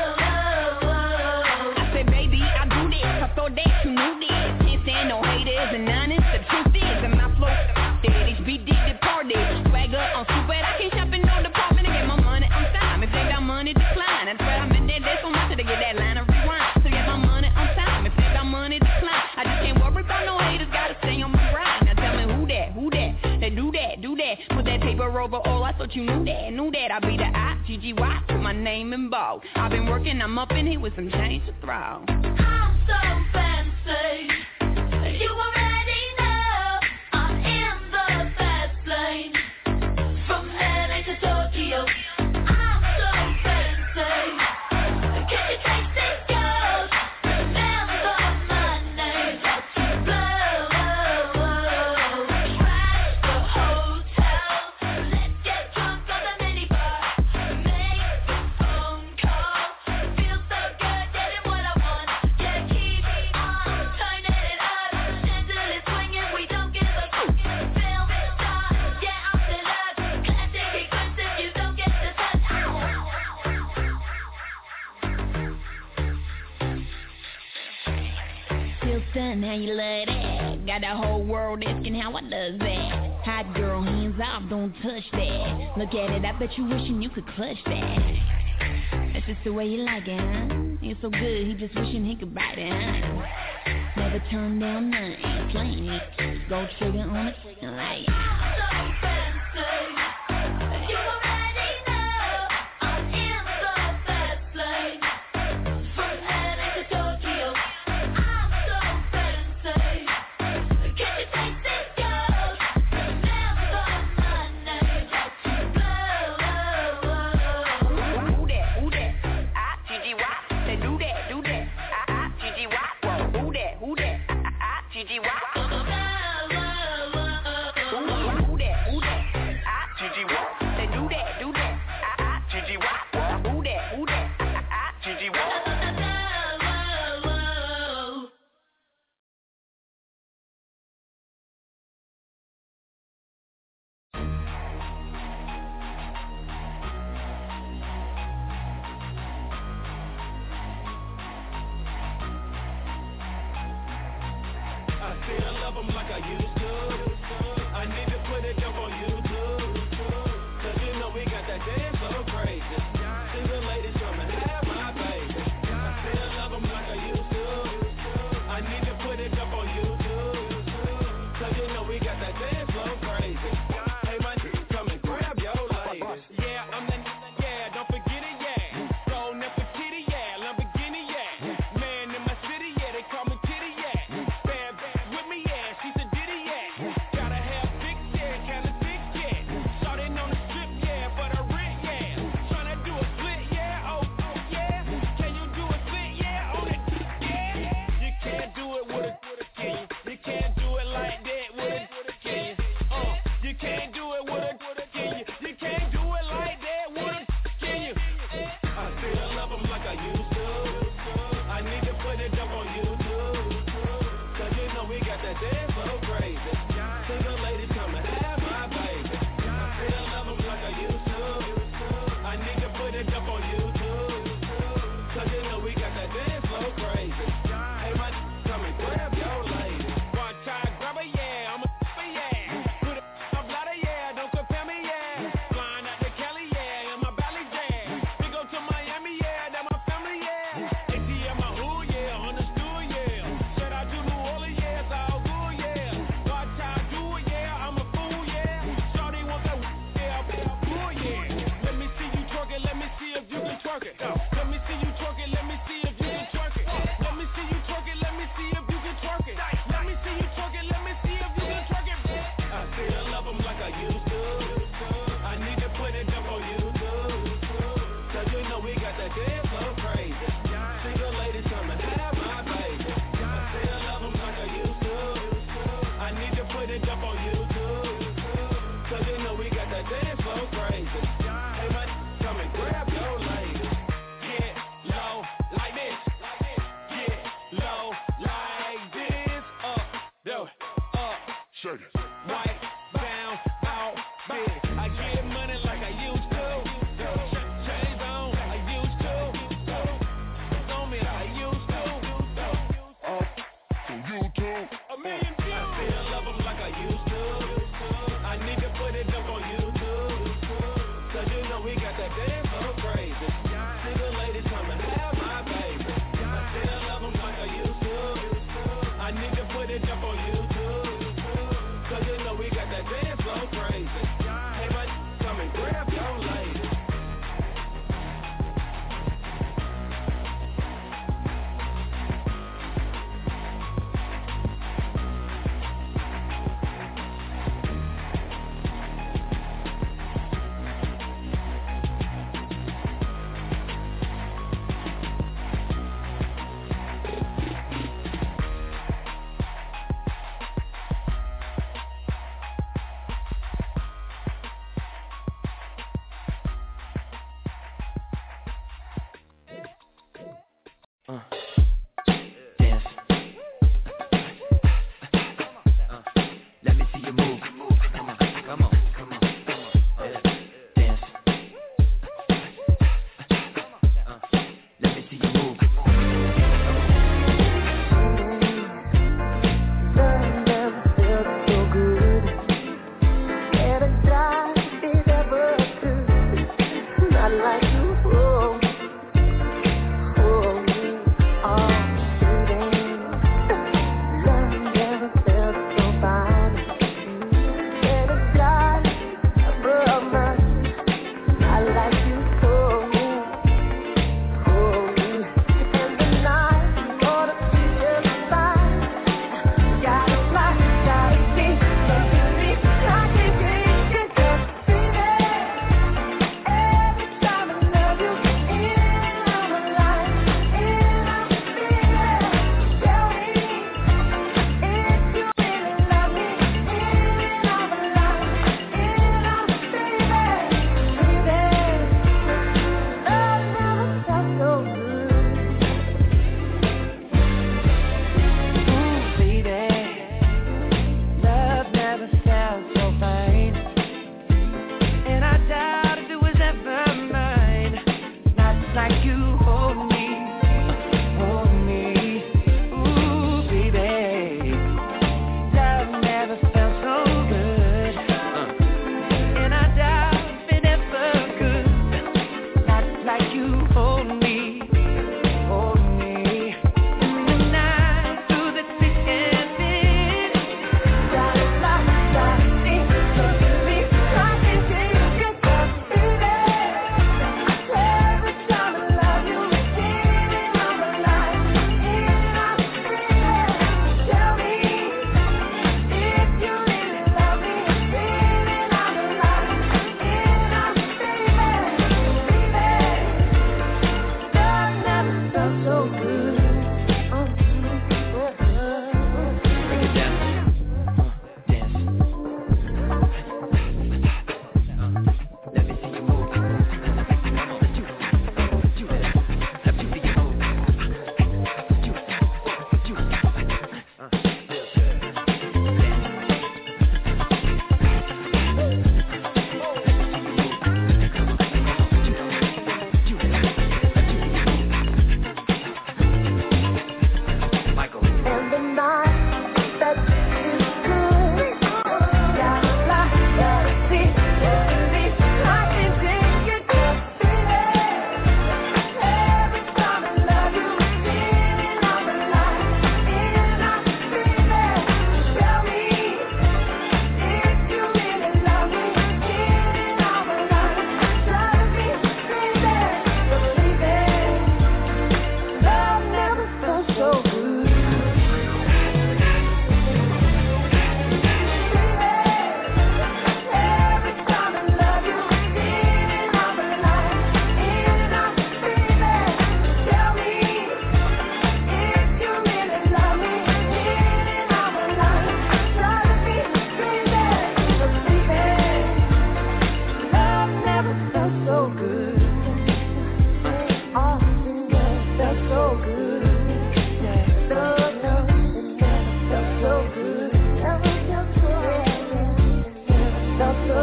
[SPEAKER 19] blow. I said, baby, I do this. I thought that you knew this. Can't stand no haters and honest. The truth is, and my flow, HB did the party. Swagger on super, I can't shop in no department to get my money on time. If they got money, decline. That's why I'm in there, that's so much to get that line of rewind. So get my money on time. If they got money, decline. I just can't worry about no haters, gotta stay on my grind. Now tell me who that? They do that. Put that paper over all, I thought you knew that. I be the I-G-G-Y, put my name in bold. I've been working, I'm up in here with some change to throw. I'm so fancy. You already know I'm in the fast lane. From LA to Tokyo, I'm so fancy. Can you taste this gold? Remember my name, let you blow. Crash the hotel, let's get drunk on the minibar. Make the phone call, feel so good, getting what I want. Yeah, keep on turning it up, chandelier swinging, we don't give a fuck. Film star, yeah, I'm still up. Classic exclusive, you don't get to touch. Feel something, how you love that? Got the whole world asking how I does that. Hot girl, hands off, don't touch that. Look at it, I bet you wishing you could clutch that. That's just the way you like it, huh? You're so good, he just wishing he could bite it, huh? Never turn down nothing, plain it. Go trigger on it, like so fancy. You already know I'm in the fast lane. From LA to Tokyo, I'm so fancy. Can you taste this gold? Remember my name, let you blow. Who that? I-G-G-Y. They do that. I-G-G-Y. Who that? I-G-G-Y.
[SPEAKER 18] got that dance so crazy. Hey, man, come and grab your lady. Get low like this. Get low like this. Up, do it, up, shake it. Right, down, out, big. I get money like I used to. Chains on, I used to. It's on me like I used to. Up, so you too. A million views. I still love them like I used to. I need to put it up on YouTube. Cause you know we got that dance so crazy. See the ladies come and have my baby. I still love them like I used to. I need to put it up on YouTube. Cause you know we got that dance so crazy. Hey, but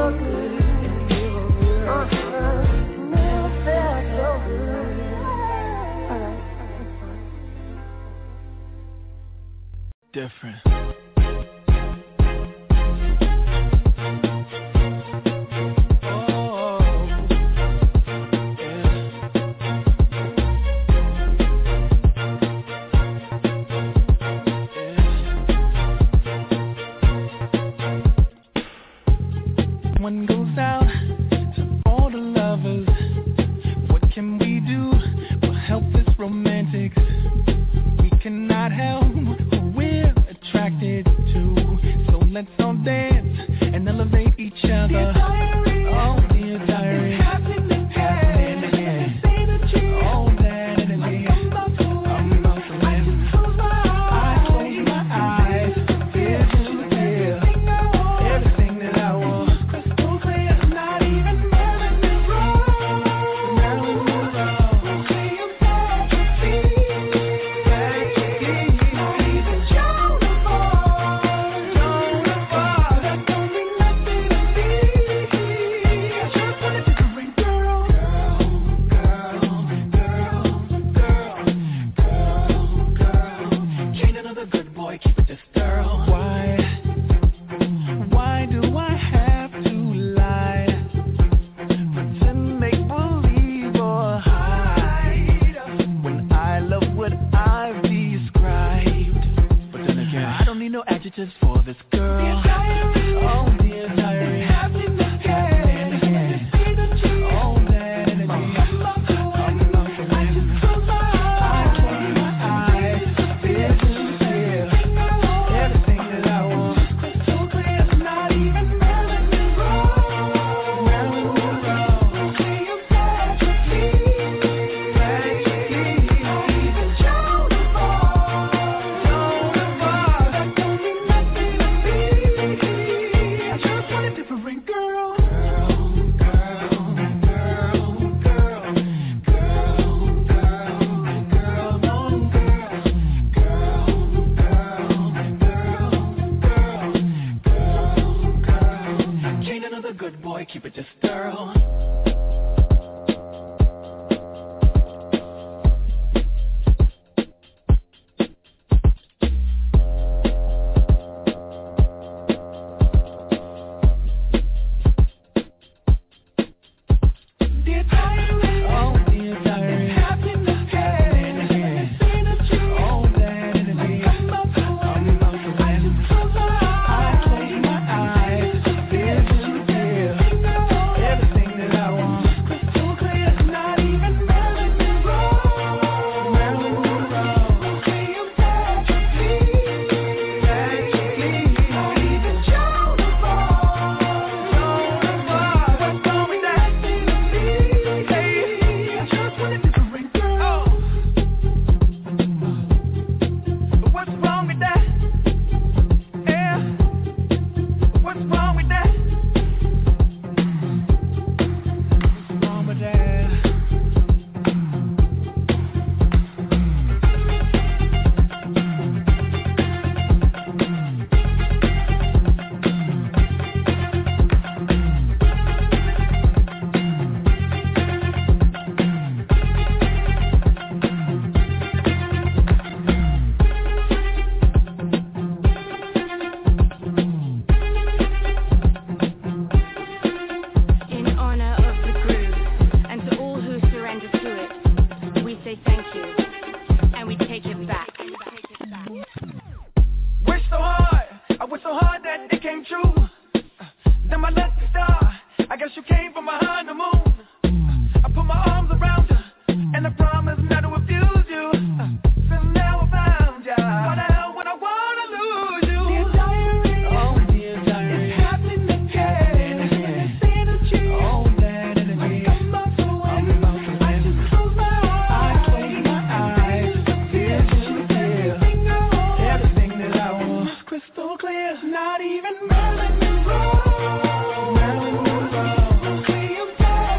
[SPEAKER 10] Different. One goes out to all the lovers. What can we do to help this romantics? We cannot help who we're attracted to. So let's all dance and elevate each other. Oh, dear diary. Happening again. Oh, that energy. I'm about to win. I close my eyes. Feel to feel everything that I want. Crystal clear, not even moving this road. Now we move on. We'll see you back to see. Back to see. Not even Joan of Arc. That don't mean nothing to me. I just want a different girl. Ain't another good boy, keep it just girl. Why do I have to lie? Pretend, make believe or hide when I love what I've described. But then again, I don't need no adjectives for this girl. Oh, dear diary. Happening again. Oh, that energy. I'm about to win. I just close my eyes. Feel to feel everything that I want. Crystal clear, not even moving this road. Now we move on. We'll see you back to see. Back to see. Not even Joan of Arc. That don't mean nothing to me. I just want a different girl. Ain't another good boy, keep it just girl. Dear diary. Oh, dear diary. Happening again. Oh, that energy. I'm about to win. I just close my eyes. Feel to feel everything that I want. Crystal clear, not even moving this road. Now we move on. We'll see you back to see. Back to see. Not even Joan of Arc. What's wrong with that? Hey, I just want a different girl. What's wrong with that? Yeah. What's wrong with that? What's wrong with that?
[SPEAKER 20] In honor of the groove, and to all who surrender to it, we say thank you, and we take it back.
[SPEAKER 10] Wish so hard, I wish so hard that it came true. Then my lucky star, I guess you came from behind the moon. I put my arms around you, and I promise not to abuse you. So now I found you. Why the hell would I wanna lose you? Dear diary. Oh, dear diary. It's happening again. Oh, that energy. I'm about to win. I just close my eyes. Feel to feel everything that I want. Crystal clear, not even moving this road. Now we move on. We'll see you back.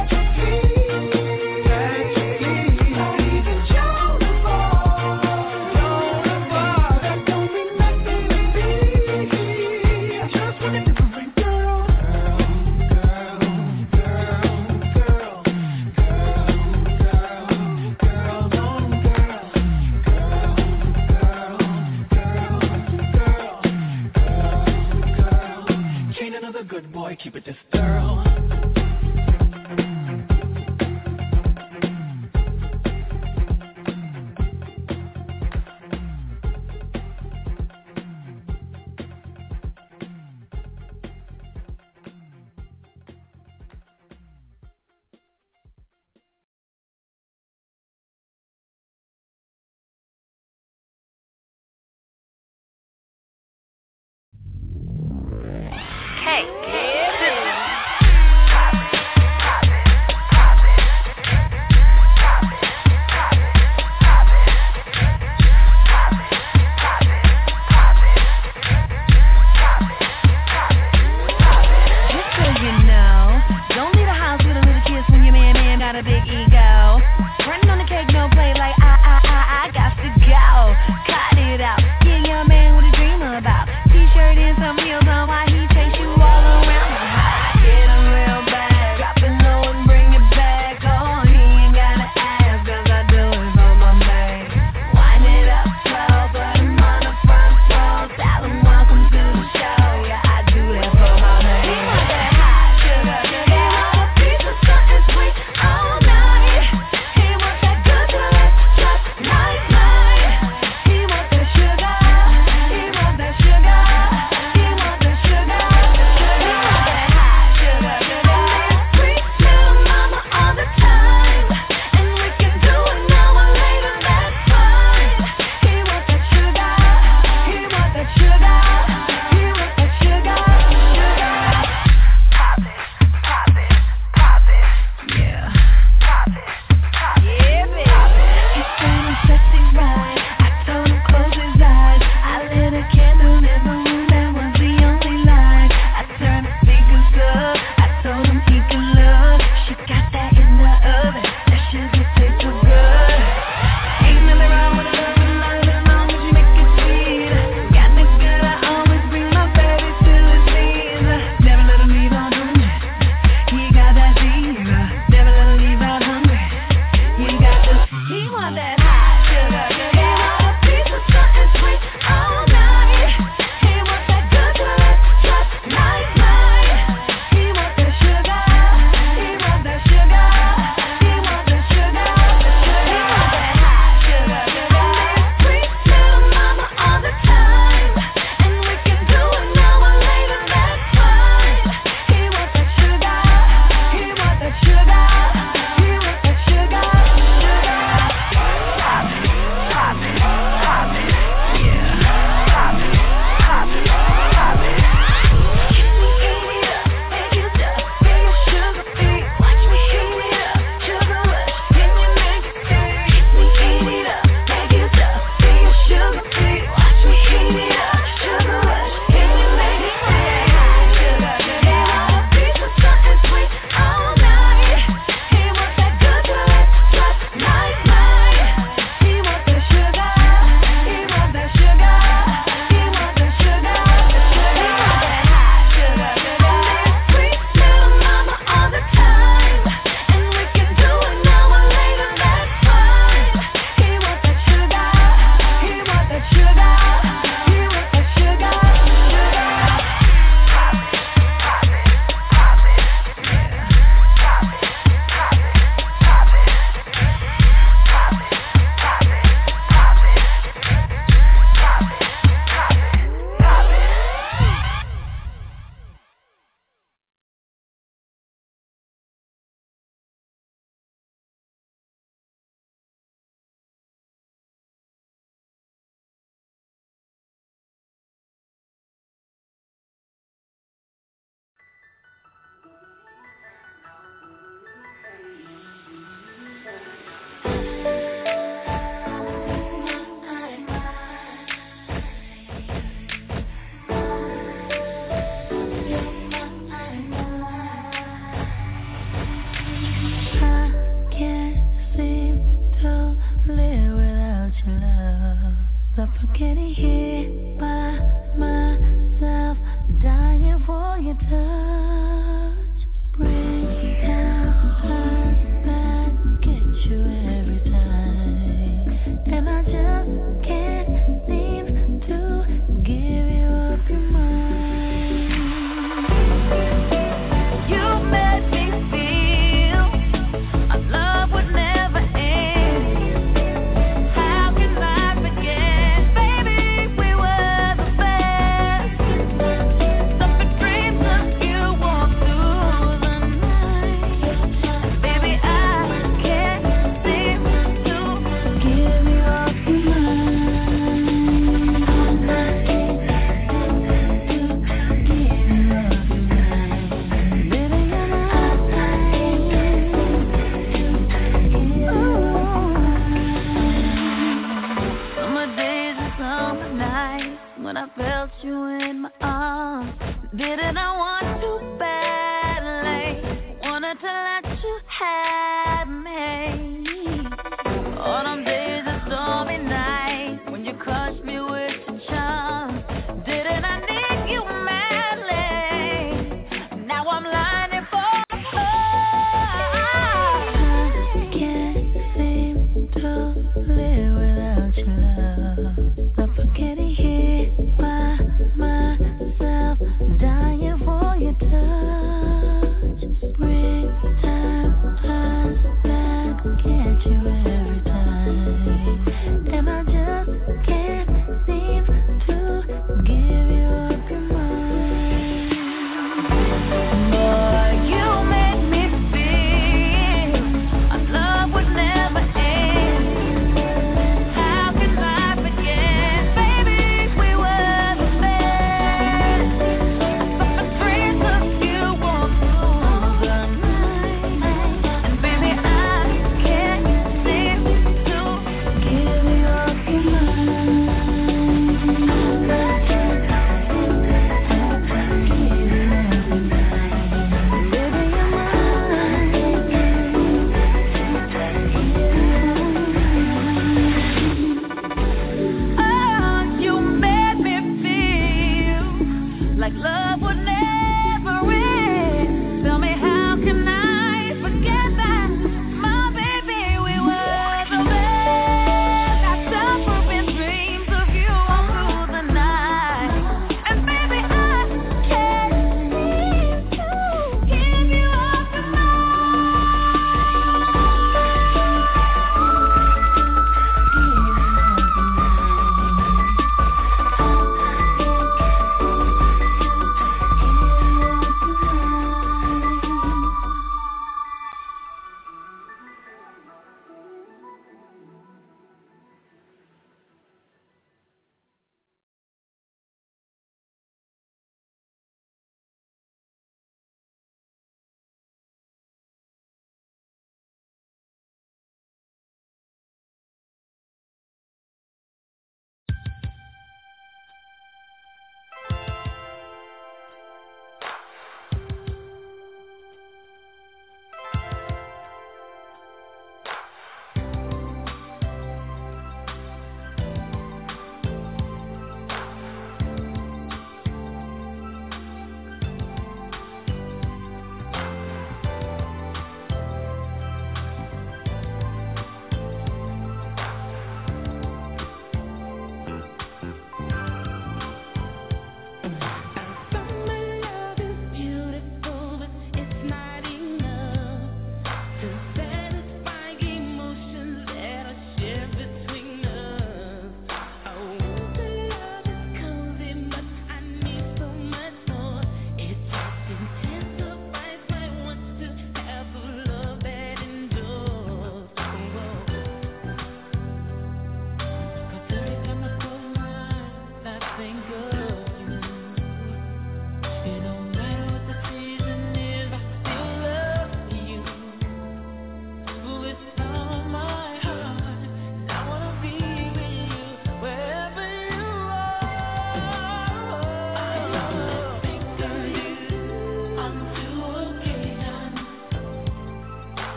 [SPEAKER 8] had me. Autumn days and stormy nights when you crushed me with your charm. Didn't I need you madly? Now I'm lining for I can't seem to live without your love. Not forgetting here by myself, dying for your touch. Springtime has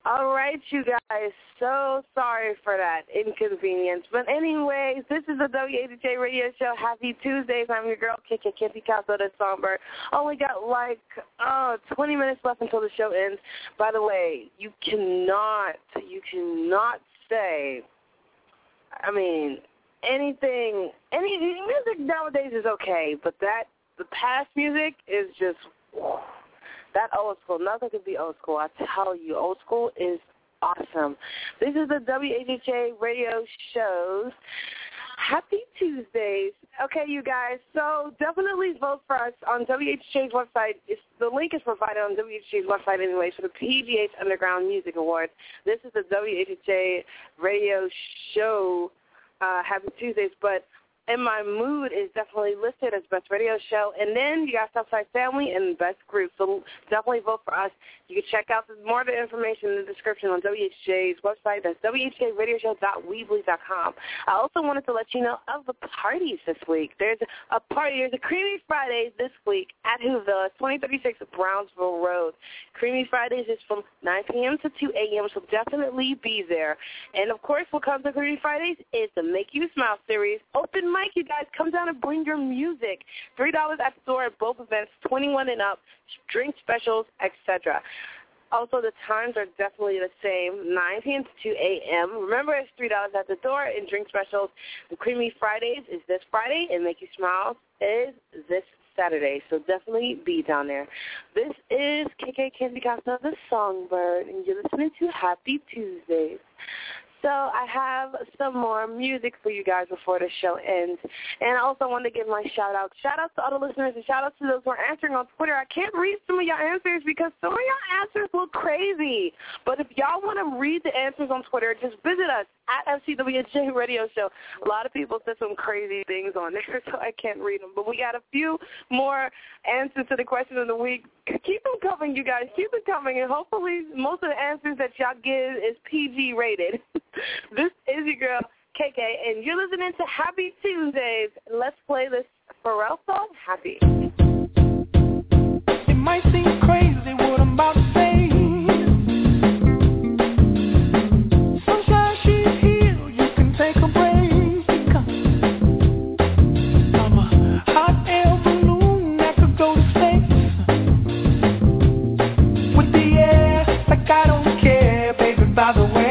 [SPEAKER 3] All right, you guys. So sorry for that inconvenience. But anyways, this is the WHJ Radio Show. Happy Tuesdays. I'm your girl, Kenty Picasso, the Songbird. Only got like 20 minutes left until the show ends. By the way, you cannot say, I mean, any music nowadays is okay, but the past music is just, that old school. Nothing could be old school. I tell you, old school is awesome. This is the WHJ Radio Show's Happy Tuesdays. Okay, you guys, so definitely vote for us on WHJ's website. The link is provided on WHJ's website anyway for the PGH Underground Music Awards. This is the WHJ Radio Show Happy Tuesdays, but In My Mood is definitely listed as Best Radio Show. And then you got Southside Family and Best Group. So definitely vote for us. You can check out more of the information in the description on WHJ's website. That's WHJRadioshow.weebly.com. I also wanted to let you know of the parties this week. There's a party. There's a Creamy Fridays this week at Whoville, 2036 Brownsville Road. Creamy Fridays is from 9 p.m. to 2 a.m., so definitely be there. And, of course, what comes to Creamy Fridays is the Make You Smile series. Open mic, you guys. Come down and bring your music. $3 at the door at both events, 21 and up, drink specials, etc. Also, the times are definitely the same, 9 p.m. to 2 a.m. Remember, it's $3 at the door and drink specials. The Creamy Fridays is this Friday, and Make You Smile is this Saturday, so definitely be down there. This is KK Kenty Picasso, the Songbird, and you're listening to Happy Tuesdays. So I have some more music for you guys before the show ends. And I also want to give my shout-out. Shout-outs to all the listeners and shout-outs to those who are answering on Twitter. I can't read some of your answers because some of your answers look crazy. But if y'all want to read the answers on Twitter, just visit us at FCWJ Radio Show. A lot of people said some crazy things on there, so I can't read them. But we got a few more answers to the question of the week. Keep them coming, you guys. Keep them coming. And hopefully most of the answers that y'all give is PG rated. This is your girl, KK, and you're listening to Happy Tuesdays. Let's play this Pharrell song, Happy.
[SPEAKER 16] It might seem crazy what I'm about to say. Sunshine, she's here, you can take a break. I'm a hot air balloon that could go to space. With the air, like I don't care, baby, by the way.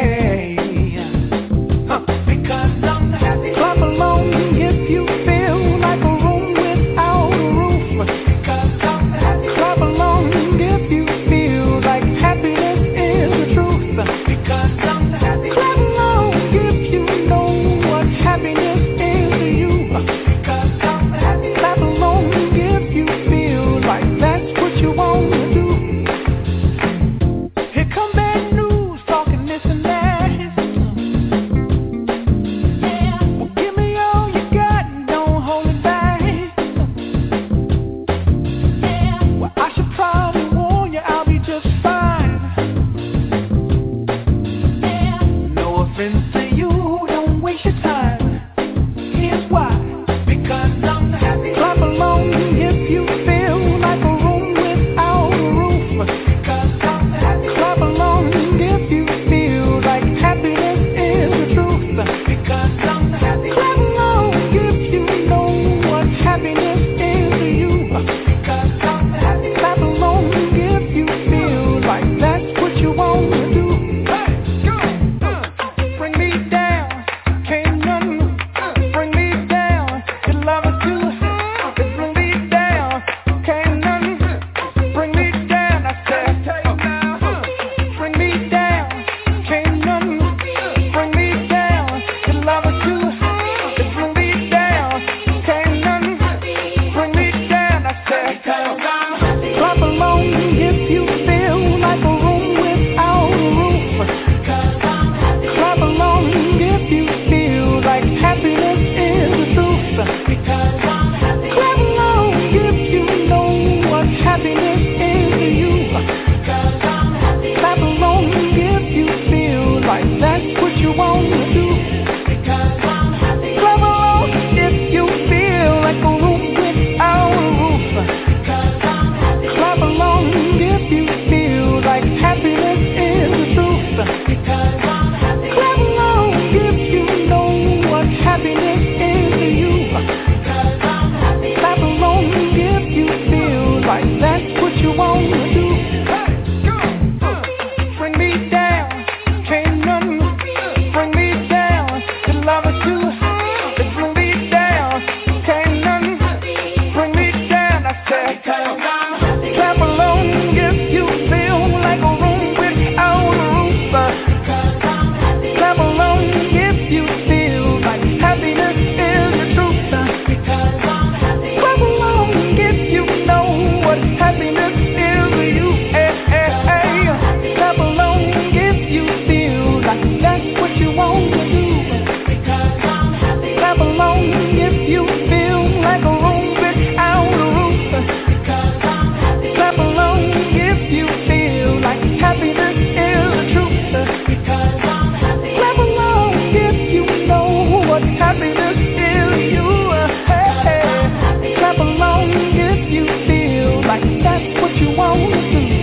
[SPEAKER 10] Clap along if you feel like a room without a roof. Clap along if you feel like happiness is the truth. Clap along if you know what happiness is to you. Clap along if you feel like that's what you want to do. Clap along if you feel like a room without a roof. Clap along if you feel like happiness is the truth. Clap along if you know what happiness is to you. Clap along if you feel like that's what you want to do.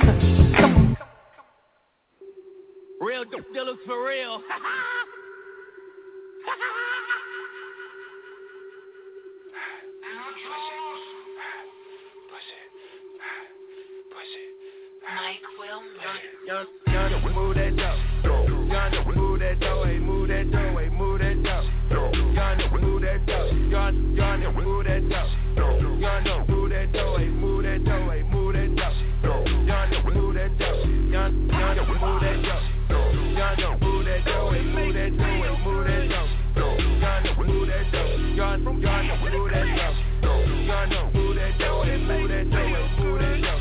[SPEAKER 6] Real dealers for real.
[SPEAKER 14] Mike will
[SPEAKER 11] Y'all move that dough. Y'all move that dough. Hey, move that dough. Hey, move that dough. Y'all move that dough. Y'all move that dough. Y'all move that dough. Hey, move that dough. Hey, move that dough. Y'all move that dough. Y'all move that dough. Y'all move that dough. Hey, move that dough. Hey, move that dough. Y'all move that dough. Y'all move that dough. Y'all move that dough. Hey, move that dough. Hey, move that dough.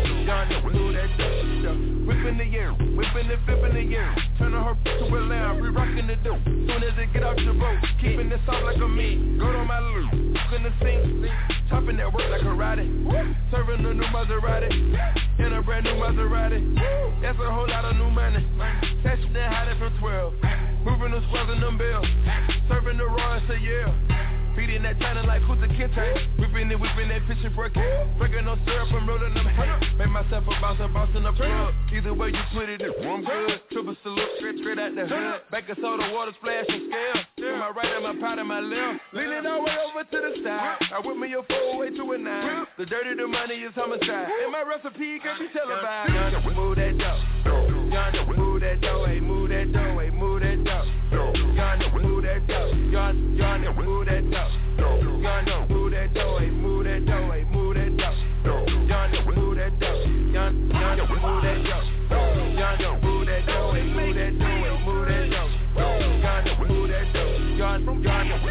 [SPEAKER 11] Whipping the air, whipping the fip in the air. Turning her to a lamb, re-rocking the dope. Soon as it get off the boat, keeping it soft like a meat. Go to my loop, in the sink, chopping that work like a karate. Serving a new Maserati, in a brand new Maserati. That's a whole lot of new money. Catching that hot from 12, moving the squares in them bills. Serving the raw a year. Feeding that China like who's a kid tank. Whipping that pitching for a kid. Breaking no syrup and rolling them hay. Make myself a bounce in the plug. Either way you put it, I'm good. Triple salute, straight out the hood. Baking soda, water splash and scale. To my right and my pot and my left. Leaning all the way over to the side. I whip me a 4-way to a 9. The dirty, the money is homicide. And my recipe can be televised. Y'all move that dough. Y'all move that dough. Hey, move that dough. Hey, move that dough. Y'all move that dough. Y'all move that dough. Y'all move that dough, hey, move that dough, hey, move that dough. Y'all move that dough, y'all move that dough. Y'all move that dough, hey, move that dough, hey, move that dough. Y'all move that dough, y'all move that dough.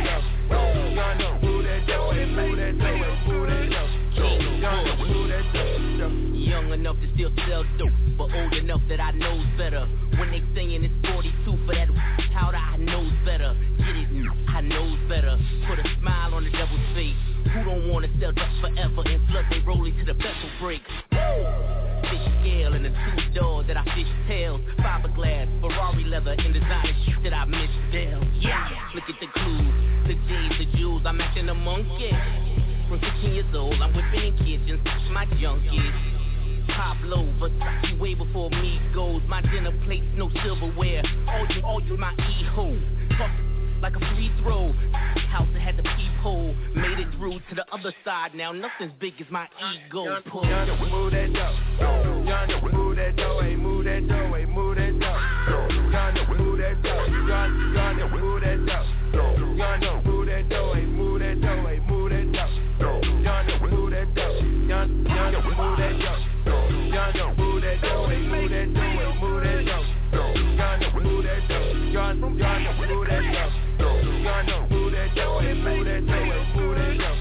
[SPEAKER 11] Y'all move that dough, hey, move that dough, hey, move that dough. Y'all move that dough.
[SPEAKER 6] Young enough to still sell dope, but old enough that I knows better. When they saying it's 42 for that powder, I knows better. Get it, I knows better. Put a smile on the devil's face. Who don't wanna sell drugs forever and flood they rolling to the vessel breaks? Fish scale and the 2 doors that I fish tails. Fiberglass, Ferrari leather, and designer shit that I miss down. Yeah, look at the clues, the J's, the jewels. I'm acting a monkey. From 15 years old, I'm whipping in kitchens, my junkies. Pablo, Versace way before me goes. My dinner plates, no silverware. All you my e-ho. Talk like a free throw. House that had the peephole. Made it through to the other side. Now nothing's big as my ego. Pull.
[SPEAKER 11] Y'all move that dough. Y'all move that dough. Hey, move that dough. Hey, move that dough. Y'all move that dough. Y'all move that dough. Y'all move that dough. Hey, move that dough. Hey, move that dough. Y'all move that dough. Y'all move that dough. Y'all move that dough. Hey, move that dough. Hey, move that dough. Y'all move that dough. Y'all move that dough. Y'all move that dough. Hey, move that dough. Hey, move that dough.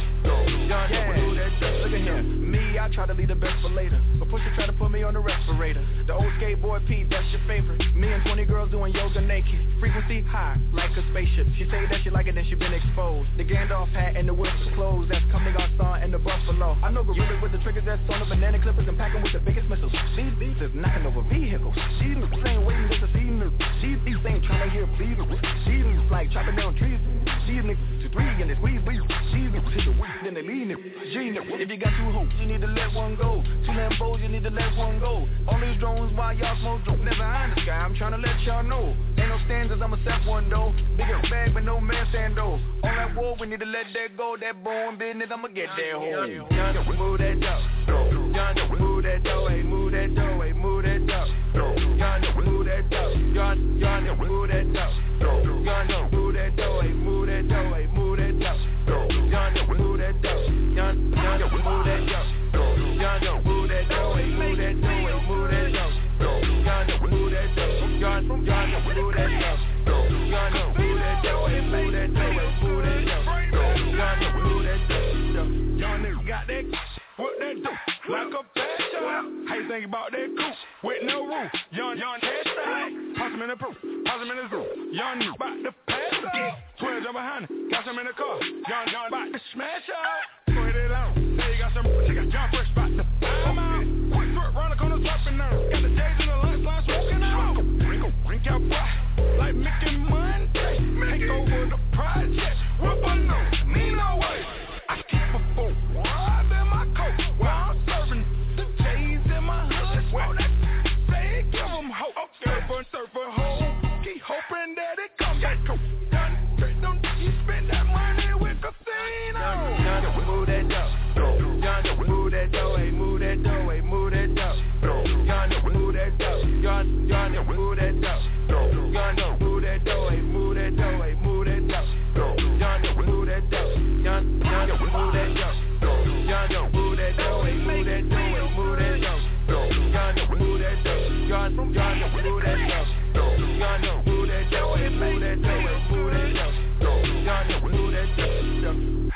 [SPEAKER 10] Look at here, me, I try to leave the best for later, but Pusha try to put me on the respirator. The old skateboard Pete, that's your favorite. Me and 20 girls doing yoga naked. Frequency high, like a spaceship. She say that she like it, then she been exposed. The Gandalf hat and the whips clothes, that's coming our son and the buffalo. I know gorilla with the triggers that's on the banana clippers and packing with the biggest missiles. These beats is knocking over vehicles. These niggas ain't waiting just to see niggas. These beats ain't trying to hear please. These niggas like chopping down trees. These niggas to 3 and they squeeze. These niggas hit the weed, then they lean it. Genius. If you got 2 hoops, you need to let one go. 2 Lambos, you need to let one go. All these drones while y'all smoke dope. Never high in the sky, I'm trying to let y'all know. Ain't no standards, I'ma set one though. Bigger bag, but no man stand though. All that war, we need to let that go. That bone business, I'ma get that home.
[SPEAKER 11] Y'all move that dough. Y'all move that dough. Hey, move that dough. Hey, move that dough. Y'all move that dough. Y'all move that dough. Y'all move that dough. Hey, move that dough. Hey, move that dough. Y'all move that dough. Y'all move that dough. Y'all move that dough.
[SPEAKER 10] got that what that do? Like a passion. How you think about that coupe with no roof? Young cash out. Toss him in the proof, toss him in the zoo. Young about to pass out. 12 jump behind him, got some in the car. Young about to smash out. Put it out. Now you got some, you got John Fresh about to come out. Quick foot round the corner, dropping now. Got the J's in the lunch line, smoking out. Drink out fry, like Mickey Monday. Take over the project. Whoop a no, me no way. I keep a full wide in my coat while I'm serving the J's in my hood. Well, that say give them hope. Surfer, home. Keep hoping that it comes back. Don't you spend that money with casino. Young, move that dough. Young, move that dough. Hey, move that dough. Hey, move that dough. Young, move that dough. Young, move that dough. Young, move that dough. Hey, move that dough. Hey, move that dough. Young, move that dough. Young, move that dough. Young, move that dough. Hey, move that dough. Hey, move that dough. Young, move that dough. Young, move that dough. Young, move that dough. Hey, move that dough. Hey, move that dough. Young, move that dough.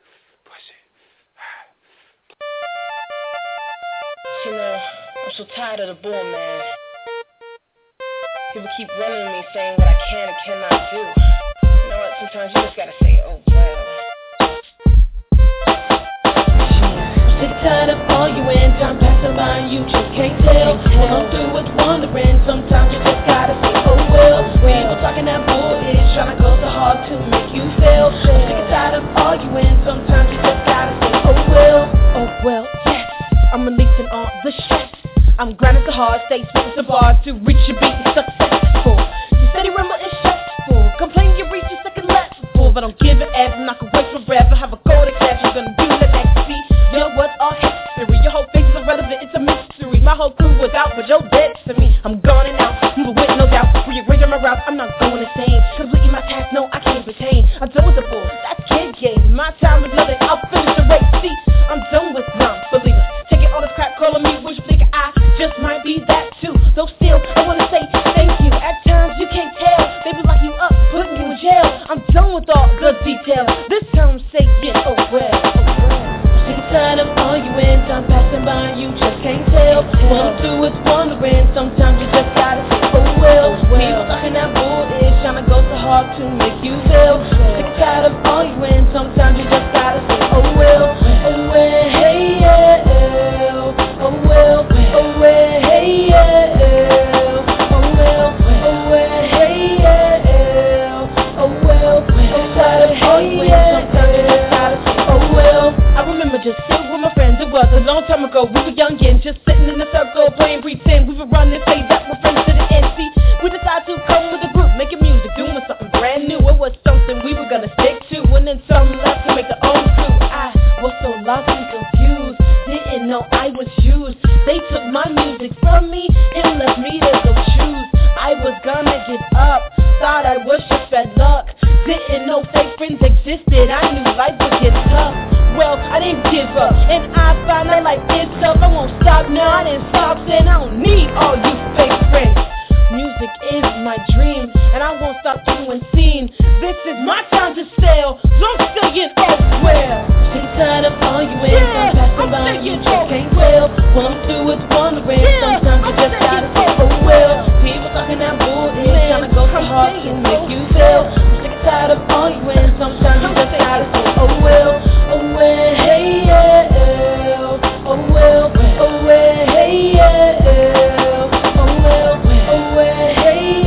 [SPEAKER 2] You know, I'm so tired of the bull, man. People keep running to me saying what I can and cannot do. You know what? Sometimes you just gotta say, oh well. Sick tired of arguing, time passing by and you just can't tell. What I'm through with wondering, sometimes you just gotta say, oh well. People talking that bullshit, trying to go so hard to make you fail. Sick tired of arguing, sometimes you just gotta say, oh well. Oh well, yes, I'm releasing all the stress. I'm grinding so hard, stay spitting some bars to reach your beat and successful. You steady rumble is stressful, complaining you reach your second level, but don't give an F, I'm not gonna wait forever. Have a cold exception, gonna do the next beat. You know what's all history? Your whole face is irrelevant, it's a mystery. My whole crew was out, but you're dead to me. I'm gone and out, moving with no doubt. Rearranging my routes, I'm not going insane. Completing my task, no, I can't retain. I'm done with the bull, that's kid game. My time is nothing, I'll finish the race. See, I'm done with none, believe it. Taking all this crap, calling me wish nigga, I just might be that too. Though still, I wanna say thank you. At times you can't tell, they be locking you up, putting you in jail. I'm done with all the details. This time I'm saying, oh well. Sick and tired of arguing, time passing by and you just can't tell. What I'm through is wondering, sometimes you just gotta say, oh well. People talking that bullshit, trying to go so hard to make you fail. Sick and tired of arguing, sometimes you just gotta say, oh well. Oh well, hey yeah. Oh well, oh well, hey yeah. Oh well, oh well, hey yeah. Oh well, I'm tired of arguing, sometimes you just gotta say, oh well. I remember just sitting with my friends, it was a long time ago. We were youngin', just sitting in a circle, playing pretend. We would run and say that we're friends to the end. See, we decided to come with a group, making music, doing something brand new. It was something we were gonna stick to, and then some left to make their own crew. I was so lost and confused, didn't know I was used. They took my music from me and left me to go choose. I was gonna give up, thought I was just bad luck. Didn't know fake friends existed, I knew life would get tough. Well, I didn't give up, and I found that life is tough. I won't stop now, I didn't stop saying I don't need all you fake friends. Music is my dream, and I won't stop doing scene. This is my time to sell, so I'm saying oh well. Sick tired of arguing, I'm passing by you just can't tell. What I'm through is wondering, sometimes you just gotta say oh well. People talking that bullshit, trying to go so hard to make you fail. I'm sick and tired of arguing, sometimes you just gotta say oh well. Oh well, hey yeah. Oh well, oh well, hey yeah. Oh well, oh well, hey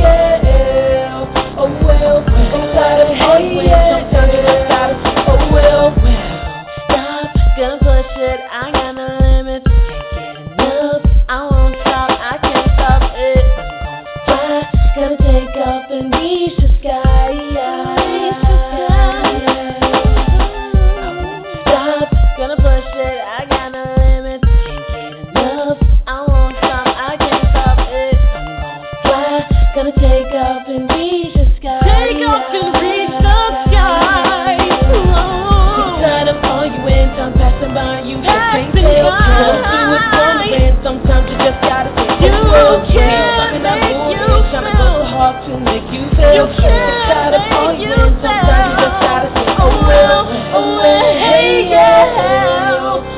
[SPEAKER 2] yeah. Oh well, I'm tired of arguing, sometimes you just gotta say oh well. Stop, gonna push it, I got no limits. Can't get enough, I won't stop, I can't stop it. I'm gonna fly, gonna take off and reach the sky. Gonna push it, I got no limits. Can't get enough, I won't stop, I can't stop it. I'm gonna fly, gonna take off and reach the sky. Take off and reach the sky. Sick tired of arguing, time passing by, you just can't tell. Going through it, wondering, sometimes you just gotta say you can't make you fail. Trying to go so hard to make you fail. Sick tired of arguing, sometimes you just gotta say oh well, hey yeah.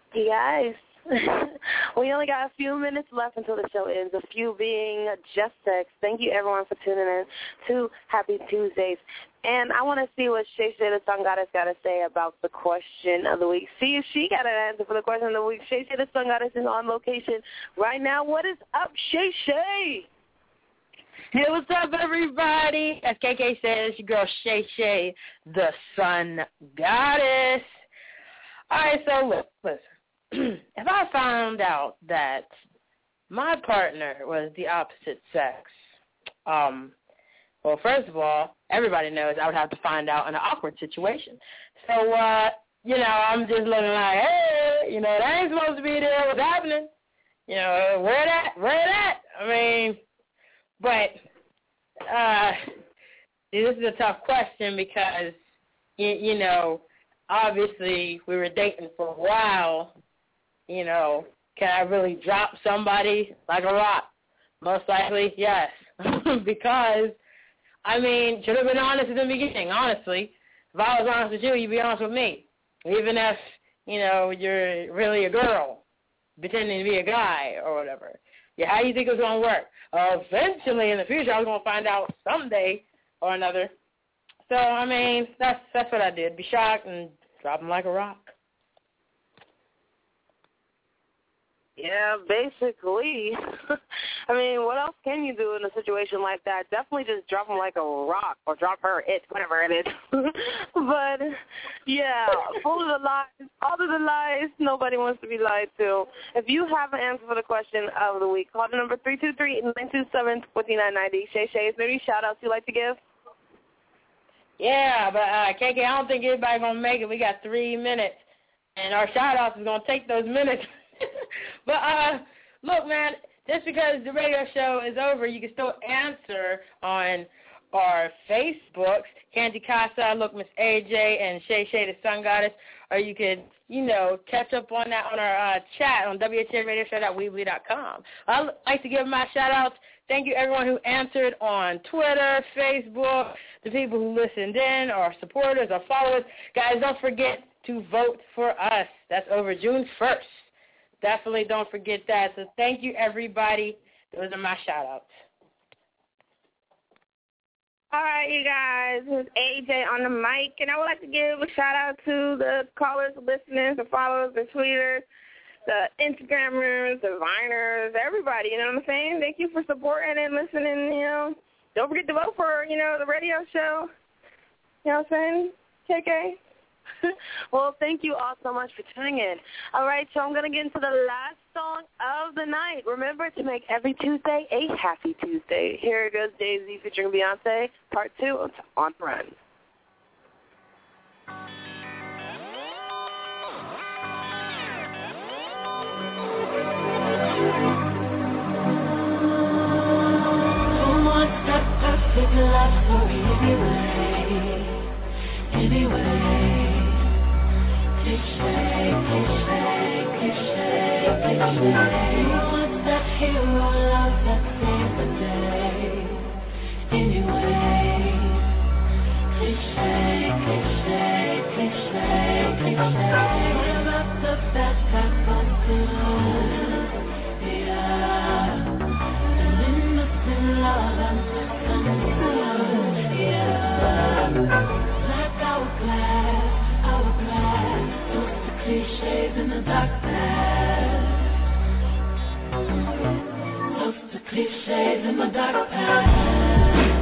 [SPEAKER 3] Hey guys, we only got a few minutes left until the show ends, a few being just sex. Thank you everyone for tuning in to Happy Tuesdays. And I want to see what Shay Shay the Sun Goddess got to say about the question of the week. See if she got an answer for the question of the week. Shay Shay the Sun Goddess is on location right now. What is up, Shay Shay?
[SPEAKER 21] Hey, what's up, everybody? As KK says, your girl Shay Shay the Sun Goddess. All right, so look, listen. If I found out that my partner was the opposite sex, well, first of all, everybody knows I would have to find out in an awkward situation. So, I'm just looking like, hey, that ain't supposed to be there. What's happening? Where that? I mean, but this is a tough question because, obviously we were dating for a while. Can I really drop somebody like a rock? Most likely, yes. Because, should have been honest in the beginning, honestly. If I was honest with you, you'd be honest with me. Even if, you're really a girl pretending to be a guy or whatever. Yeah, how do you think it was going to work? Eventually, in the future, I was going to find out someday or another. So, that's what I did. Be shocked and drop him like a rock.
[SPEAKER 3] Yeah, basically. What else can you do in a situation like that? Definitely just drop him like a rock or drop her, whatever it is. But, yeah, all of the lies, nobody wants to be lied to. If you have an answer for the question of the week, call the number 323-927-4990. Shay Shay, is there any shout-outs you'd like to give?
[SPEAKER 21] Yeah, but, KK, I don't think anybody's going to make it. We got 3 minutes, and our shout-outs is going to take those minutes. But, look, man, just because the radio show is over, you can still answer on our Facebooks, Candy Casa, Look Miss AJ, and Shay Shay the Sun Goddess, or you could, catch up on that on our chat on WHARadioshow.weebly.com. I'd like to give my shout-outs. Thank you, everyone who answered on Twitter, Facebook, the people who listened in, our supporters, our followers. Guys, don't forget to vote for us. That's over June 1st. Definitely don't forget that. So thank you, everybody. Those are my shout-outs.
[SPEAKER 3] All right, you guys. This is AJ on the mic, and I would like to give a shout-out to the callers, the listeners, the followers, the tweeters, the Instagrammers, the Viners, everybody, you know what I'm saying? Thank you for supporting and listening, Don't forget to vote for, the radio show. You know what I'm saying, KK? Well, thank you all so much for tuning in. All right, so I'm going to get into the last song of the night. Remember to make every Tuesday a happy Tuesday. Here goes Jay-Z featuring Beyonce, Part 2 on the Run.
[SPEAKER 8] Who wants that perfect love story anyway? Cliche. Who wants that hero love that saves the day? Anyway, cliche. What about the bad guy but good? Yeah, an innocent love and misunderstood. Yeah, black hourglass, those are cliches in the darkness. Those are cliches in the dark past.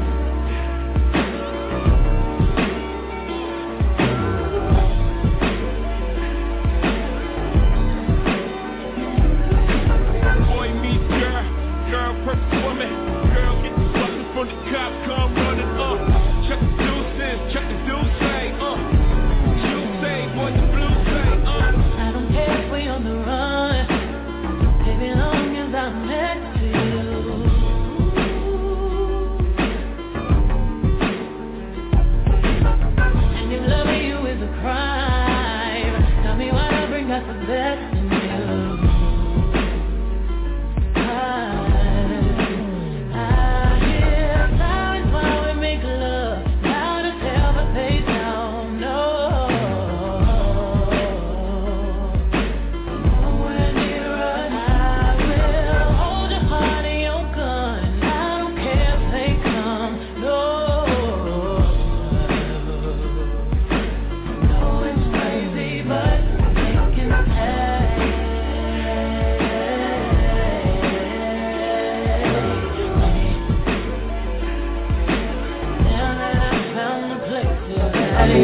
[SPEAKER 18] Perfect woman, girl, get the sucker from the cop, come running up. Check the deuces, check the deuce, you say, what the blues say,
[SPEAKER 8] I don't care if we on the run, baby, long as I'm next to you.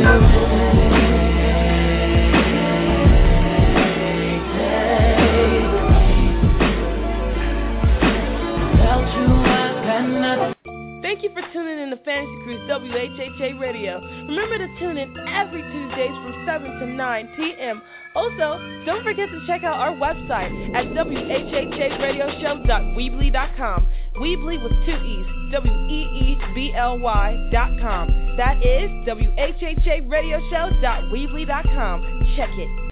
[SPEAKER 2] Thank you for tuning in to Fantasy Cruise WHHA Radio. Remember to tune in every Tuesdays from 7 to 9 p.m. Also, don't forget to check out our website at whhhradioshow.weebly.com. Weebly with 2 E's, WEEBLY.com. That is whhradioshow.weebly.com. Check it.